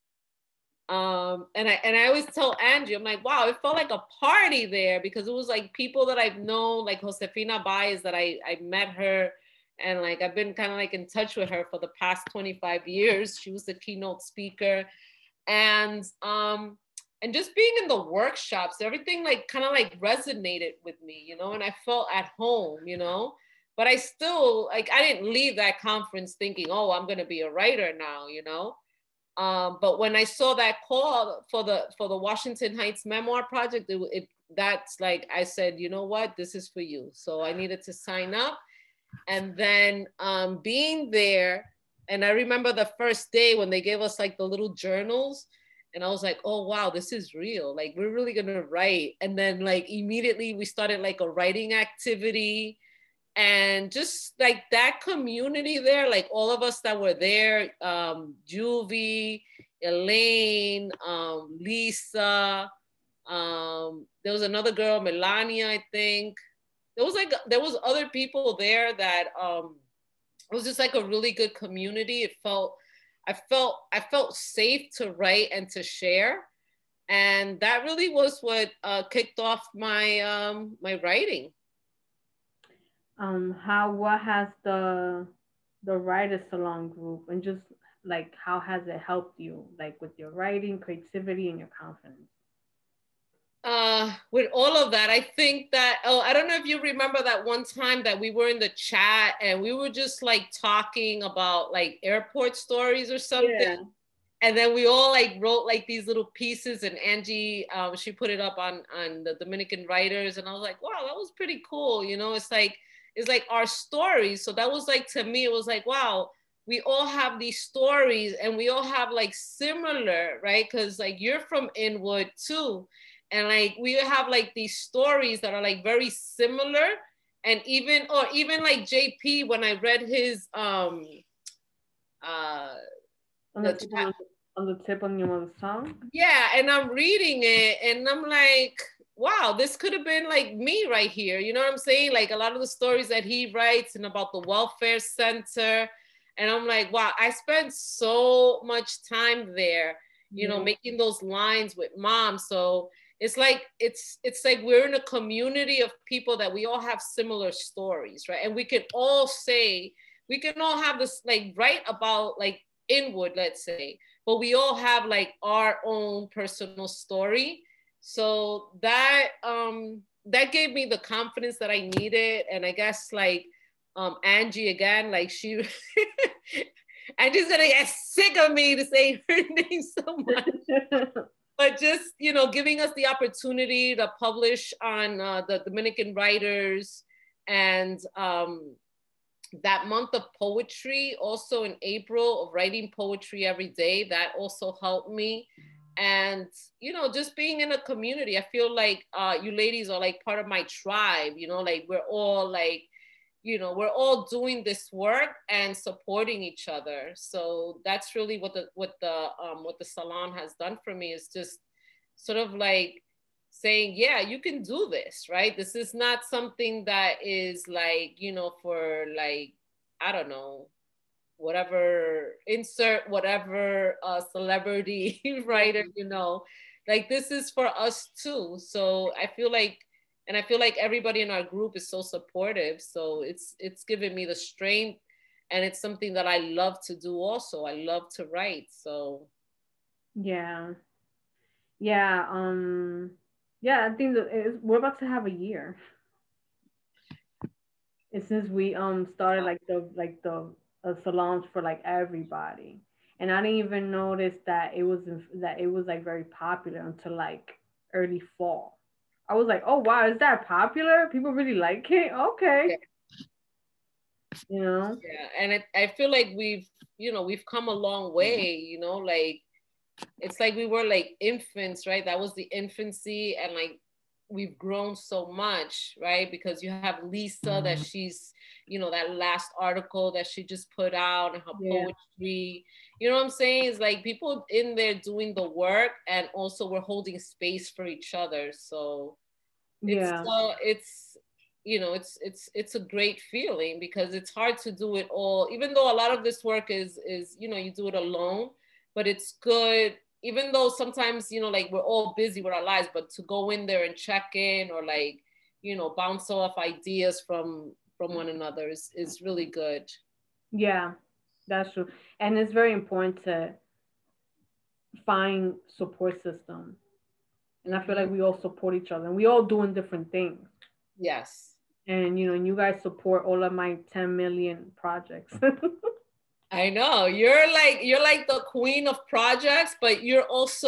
And I always tell Angie, I'm like, wow, it felt like a party there because it was like people that I've known, like Josefina Baez, that I met her, and like I've been kind of like in touch with her for the past 25 years. She was the keynote speaker, and just being in the workshops, everything like kind of like resonated with me, you know, and I felt at home, you know. But I still like I didn't leave that conference thinking, oh, I'm gonna be a writer now, you know. But when I saw that call for the Washington Heights Memoir Project, that's like I said, you know what, this is for you. So I needed to sign up, and then being there, and I remember the first day when they gave us like the little journals, and I was like, oh wow, this is real. Like we're really gonna write. And then like immediately we started like a writing activity. And just like that community there, like all of us that were there, Juvie, Elaine, Lisa, there was another girl, Melania, I think. There was other people there that it was just like a really good community. I felt safe to write and to share. And that really was what kicked off my my writing.
What has the Writer Salon group, and just like how has it helped you like with your writing, creativity, and your confidence?
With all of that, I think that, oh, I don't know if you remember that one time that we were in the chat and we were just like talking about like airport stories or something. Yeah. And then we all like wrote like these little pieces, and Angie, she put it up on the Dominican Writers, and I was like, wow, that was pretty cool. You know, it's like our stories. So that was like, to me, it was like, wow, we all have these stories and we all have like similar, right? Because like you're from Inwood too. And like we have like these stories that are like very similar. And even like JP, when I read his
on the tip on your tongue.
Yeah, and I'm reading it and I'm like, wow, this could have been like me right here. You know what I'm saying? Like a lot of the stories that he writes and about the welfare center. And I'm like, wow, I spent so much time there, you know, making those lines with mom. So it's like we're in a community of people that we all have similar stories, right? And we can all have this, like, write about, like, Inwood, let's say, but we all have, like, our own personal story. So that that gave me the confidence that I needed. And I guess, like, Angie, again, like, she Angie's gonna get sick of me to say her name so much. But just, giving us the opportunity to publish on the Dominican writers, and that month of poetry also in April, of writing poetry every day, that also helped me. And, just being in a community, I feel like you ladies are, like, part of my tribe, like, we're all, like, we're all doing this work and supporting each other. So that's really what the salon has done for me, is just sort of like saying, yeah, you can do this, right? This is not something that is, like, for, like, I don't know, whatever, insert whatever celebrity writer, like, this is for us too. So I feel like everybody in our group is so supportive. So it's given me the strength, and it's something that I love to do also. I love to write. So
yeah. Yeah, I think that we're about to have a year. It's since we started, like, the salons for, like, everybody. And I didn't even notice that it was like very popular until, like, early fall. I was like, oh wow, is that popular? People really like it? Okay.
Yeah. And I feel like we've come a long way, like, it's like we were like infants, right? That was the infancy, and, like, we've grown so much, right? Because you have Lisa, that she's, that last article that she just put out, and her poetry, what I'm saying, is, like, people in there doing the work, and also we're holding space for each other. So it's a great feeling, because it's hard to do it all, even though a lot of this work is you do it alone. But it's good, even though sometimes, like, we're all busy with our lives, but to go in there and check in, or, like, bounce off ideas from one another is really good.
Yeah, that's true. And it's very important to find support system. And I feel like we all support each other, and we all doing different things.
Yes.
And you guys support all of my 10 million projects.
I know. You're like the queen of projects, but you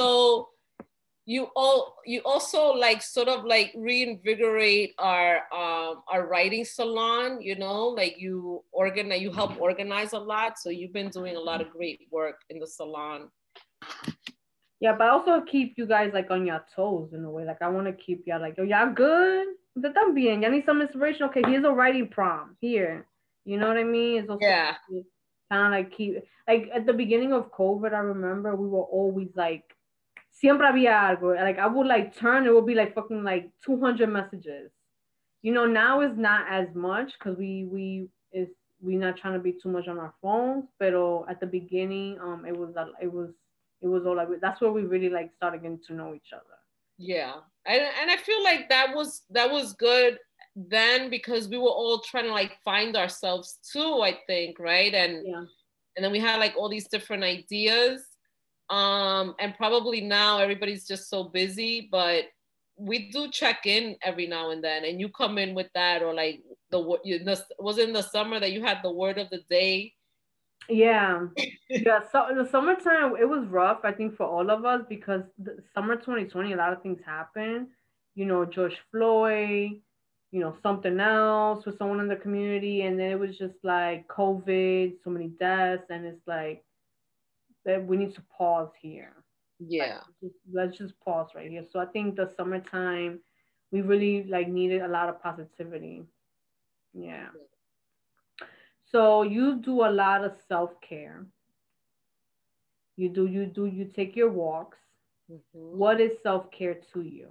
also, like, sort of, like, reinvigorate our writing salon, like, you help organize a lot. So you've been doing a lot of great work in the salon.
Yeah, but I also keep you guys, like, on your toes in a way. Like, I want to keep y'all, like, oh, y'all good? Usted también. Y'all need some inspiration? Okay, here's a writing prompt. Here. You know what I mean? It's also kind of like keep, like, at the beginning of COVID, I remember we were always, like, siempre había algo. Like, I would, like, turn, it would be, like, fucking, like, 200 messages. Now it's not as much, because we not trying to be too much on our phones. But at the beginning, it was all like, that's where we really, like, started getting to know each other.
Yeah, and I feel like that was good then, because we were all trying to, like, find ourselves too, I think, right? And then we had, like, all these different ideas, and probably now everybody's just so busy, but we do check in every now and then, and you come in with that, or, like, was it in the summer that you had the word of the day?
Yeah. So the summertime, it was rough, I think, for all of us, because the summer 2020, a lot of things happened. George Floyd, something else with someone in the community, and then it was just like COVID, so many deaths, and it's like that we need to pause here.
Yeah.
Like, let's just pause right here. So I think the summertime, we really, like, needed a lot of positivity. Yeah. So you do a lot of self-care. You take your walks. Mm-hmm. What is self-care to you?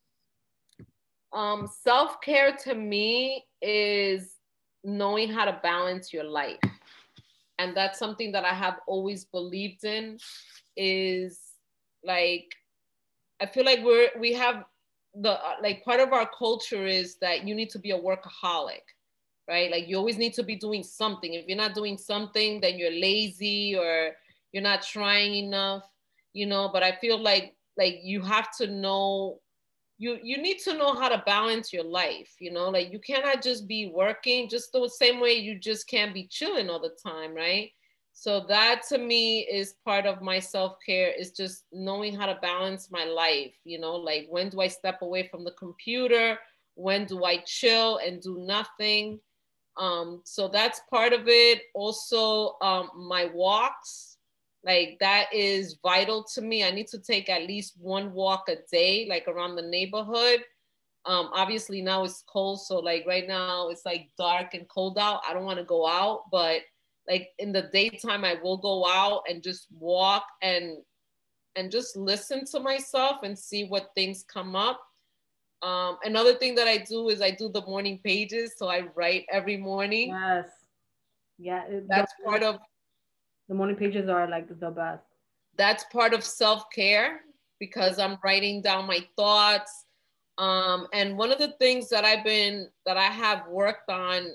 Self-care to me is knowing how to balance your life. And that's something that I have always believed in, is, like, I feel like we have the like part of our culture is that you need to be a workaholic, right? Like you always need to be doing something. If you're not doing something, then you're lazy or you're not trying enough, you know. But I feel like you have to know, you need to know how to balance your life, you know. Like you cannot just be working just the same way you just can't be chilling all the time, right? So that to me is part of my self-care, is just knowing how to balance my life, you know. Like when do I step away from the computer, when do I chill and do nothing. So that's part of it. Also, my walks, like that is vital to me. I need to take at least one walk a day, like around the neighborhood. Obviously now it's cold, so like right now it's like dark and cold out. I don't want to go out, but like in the daytime I will go out and just walk and just listen to myself and see what things come up. Another thing that I do is I do the morning pages. So I write every morning.
Yes. Yeah.
That's part of
The morning pages are like the best.
That's part of self-care because I'm writing down my thoughts. And one of the things that I have worked on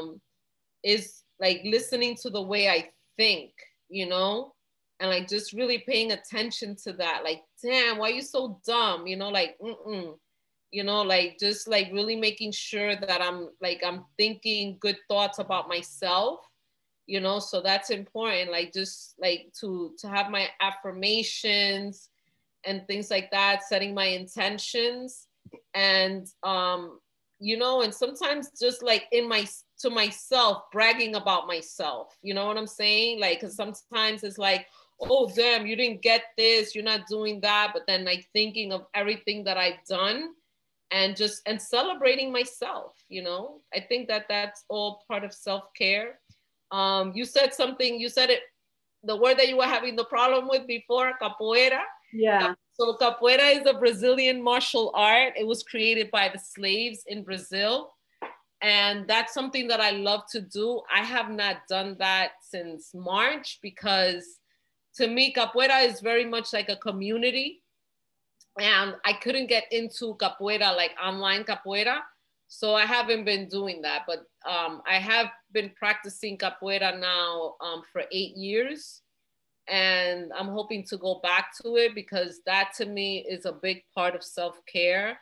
is like listening to the way I think, you know, and like just really paying attention to that. Like, damn, why are you so dumb? You know, like, you know, like just like really making sure that I'm thinking good thoughts about myself, you know. So that's important, like just like to have my affirmations and things like that, setting my intentions. And you know, and sometimes just like to myself, bragging about myself, you know what I'm saying? Like, because sometimes it's like, oh damn, you didn't get this, you're not doing that, but then like thinking of everything that I've done and celebrating myself, you know. I think that that's all part of self-care. You said something, you said it, the word that you were having the problem with before, capoeira.
Yeah.
So capoeira is a Brazilian martial art. It was created by the slaves in Brazil. And that's something that I love to do. I have not done that since March because to me, capoeira is very much like a community. And I couldn't get into capoeira, like online capoeira. So I haven't been doing that, but I have been practicing capoeira now for 8 years. And I'm hoping to go back to it because that to me is a big part of self-care.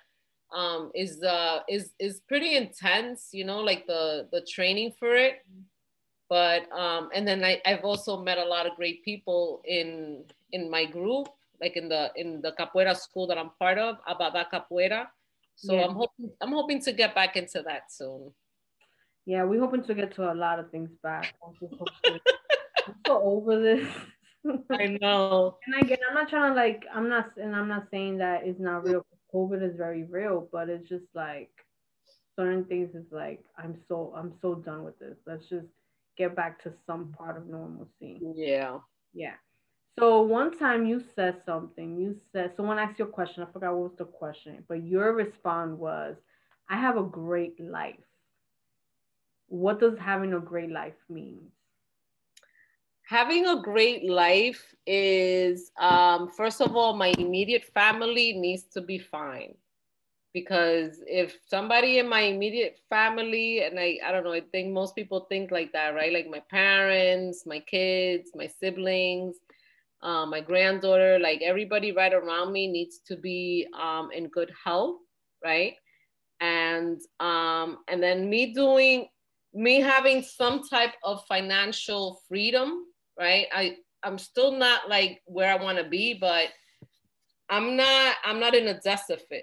Is pretty intense, you know, like the training for it. But and then I've also met a lot of great people in my group, like in the capoeira school that I'm part of, Ababa Capoeira. So yeah. I'm hoping to get back into that soon.
Yeah, we're hoping to get to a lot of things back. I'm so over this.
I know.
And again, I'm not trying to like, I'm not saying that it's not real. COVID is very real, but it's just like certain things is like I'm so done with this. Let's just get back to some part of normalcy.
Yeah.
Yeah. So one time you said something. You said, someone asked you a question. I forgot what was the question, but your response was, "I have a great life." What does having a great life mean?
Having a great life is, first of all, my immediate family needs to be fine. Because if somebody in my immediate family, and I don't know, I think most people think like that, right? Like my parents, my kids, my siblings, my granddaughter, like everybody right around me needs to be in good health, right? And then me having some type of financial freedom, right? I'm still not like where I want to be, but I'm not in a deficit.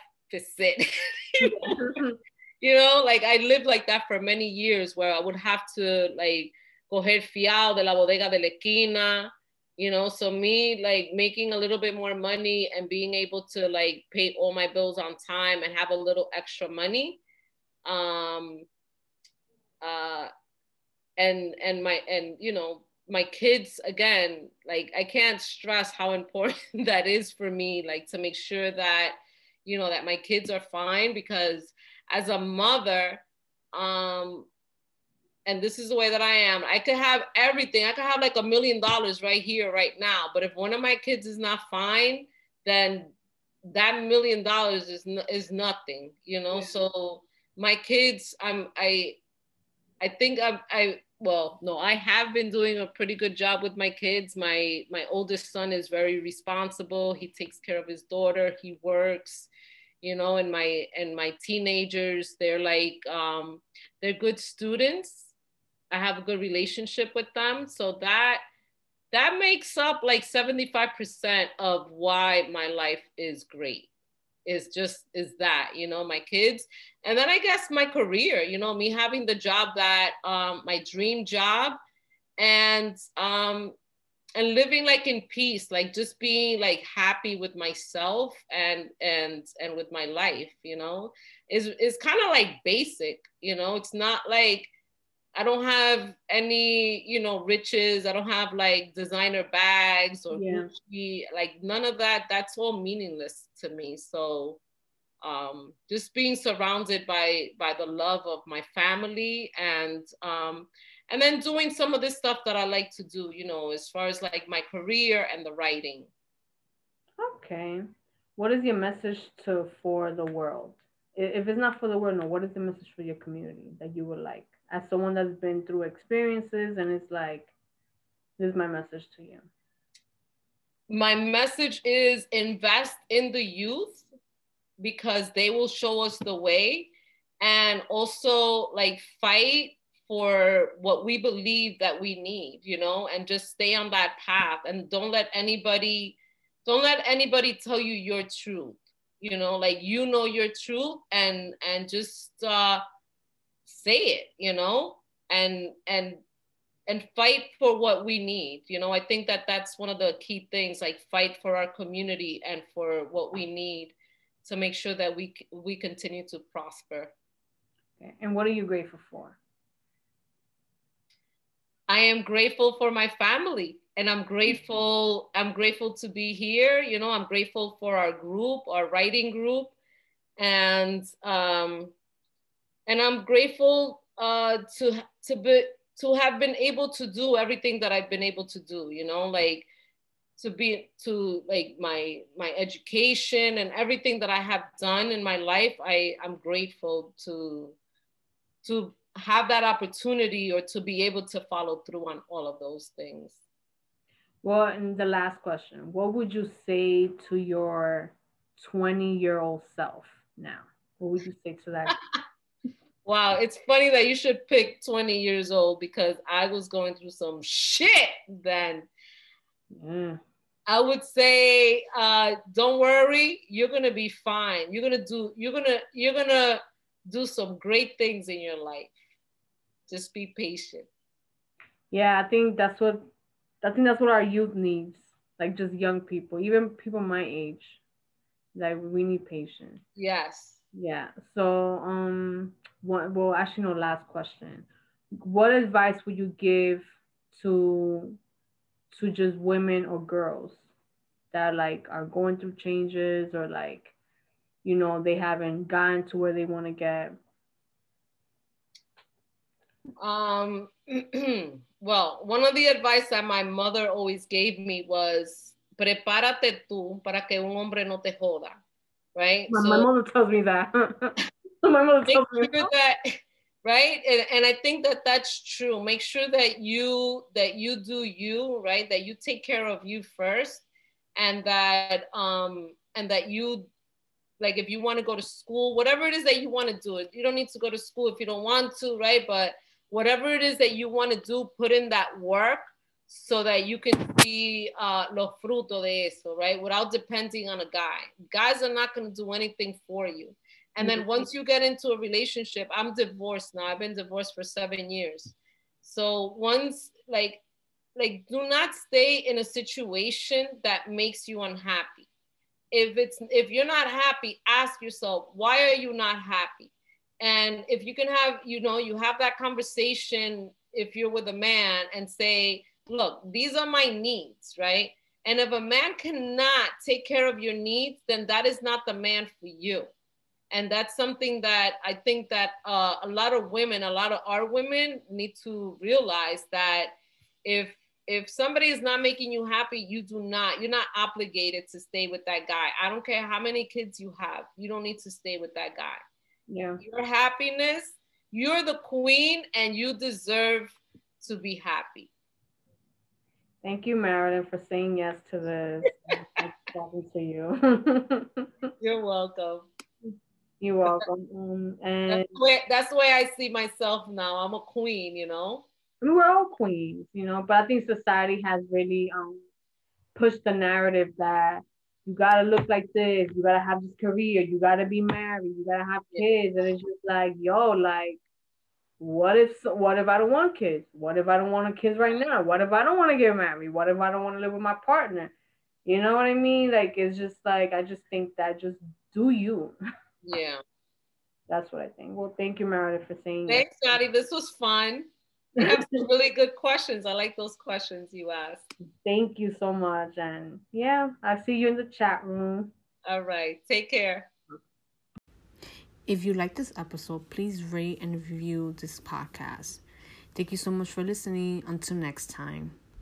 You know, like I lived like that for many years where I would have to like coger fiado de la bodega de la esquina, you know. So me like making a little bit more money and being able to like pay all my bills on time and have a little extra money. And you know, my kids, again, like I can't stress how important that is for me, like to make sure that, you know, that my kids are fine. Because as a mother, and this is the way that I am, I could have everything. I could have like $1 million right here, right now. But if one of my kids is not fine, then that $1 million is nothing, you know.
Yeah.
So my kids, I think well, no, I have been doing a pretty good job with my kids. My oldest son is very responsible. He takes care of his daughter. He works, you know, and my teenagers, they're like they're good students. I have a good relationship with them. So that makes up like 75% of why my life is great. Is that, you know, my kids. And then I guess my career, you know, me having the job that my dream job, and living like in peace, like just being like happy with myself and with my life, you know, is kind of like basic, you know. It's not like I don't have any, you know, riches. I don't have like designer bags or Gucci, like none of that. That's all meaningless to me. So just being surrounded by the love of my family, and then doing some of this stuff that I like to do, you know, as far as like my career and the writing.
Okay. What is your message for the world? If it's not for the world, no, what is the message for your community that you would like? As someone that's been through experiences and it's like, this is my message to you.
My message is invest in the youth because they will show us the way, and also like fight for what we believe that we need, you know, and just stay on that path, and don't let anybody tell you your truth, you know, like, you know, your truth, and just say it, you know, and fight for what we need, you know. I think that that's one of the key things, like fight for our community and for what we need to make sure that we continue to prosper.
Okay. And what are you grateful for?
I am grateful for my family, and I'm grateful to be here, you know. I'm grateful for our group, our writing group, and I'm grateful to have been able to do everything that I've been able to do, you know, like to like my education and everything that I have done in my life. I'm grateful to have that opportunity, or to be able to follow through on all of those things.
Well, and the last question, what would you say to your 20-year-old self now? What would you say to that?
Wow, it's funny that you should pick 20 years old, because I was going through some shit then.
Yeah.
I would say, don't worry, you're gonna be fine. You're gonna do some great things in your life. Just be patient.
Yeah, I think that's what our youth needs. Like just young people, even people my age. Like we need patience.
Yes.
Yeah. So well, actually no, last question. What advice would you give to just women or girls that like are going through changes, or like, they haven't gotten to where they want to get?
Well, one of the advice that my mother always gave me was, prepárate tú para que un hombre no te joda, right?
My mother tells me that. My mother
Make
tells me
sure that, right? And I think that that's true. Make sure that you do you, right? That you take care of you first, and that you, like, if you want to go to school, whatever it is that you want to do, you don't need to go to school if you don't want to, right? But whatever it is that you want to do, put in that work so that you can see lo fruto de eso, right? Without depending on a guy. Guys are not going to do anything for you. And then once you get into a relationship, I'm divorced now. I've been divorced for 7 years. So once, like do not stay in a situation that makes you unhappy. If you're not happy, ask yourself, why are you not happy? And if you can have, you have that conversation, if you're with a man, and say, look, these are my needs, right? And if a man cannot take care of your needs, then that is not the man for you. And that's something that I think that a lot of our women need to realize, that if if somebody is not making you happy, you're not obligated to stay with that guy. I don't care how many kids you have. You don't need to stay with that guy.
Yeah.
Your happiness, you're the queen and you deserve to be happy.
Thank you, Marilyn, for saying yes to this. I'm talking to you.
You're welcome.
You're welcome. And
that's the way I see myself now. I'm a queen, you know.
we're all queens, you know, but I think society has really pushed the narrative that you gotta look like this, you gotta have this career, you gotta be married, you gotta have kids, and it's just like, yo, like, what if I don't want kids? What if I don't want kids right now? What if I don't want to get married? What if I don't want to live with my partner? You know what I mean? Like, it's just like, I just think that just do you.
Yeah.
That's what I think. Well, thank you, Meredith, for saying that.
Thanks, Johnny. This was fun. You have some really good questions. I like those questions you asked.
Thank you so much. And yeah, I'll see you in the chat room.
All right. Take care.
If you like this episode, please rate and review this podcast. Thank you so much for listening. Until next time.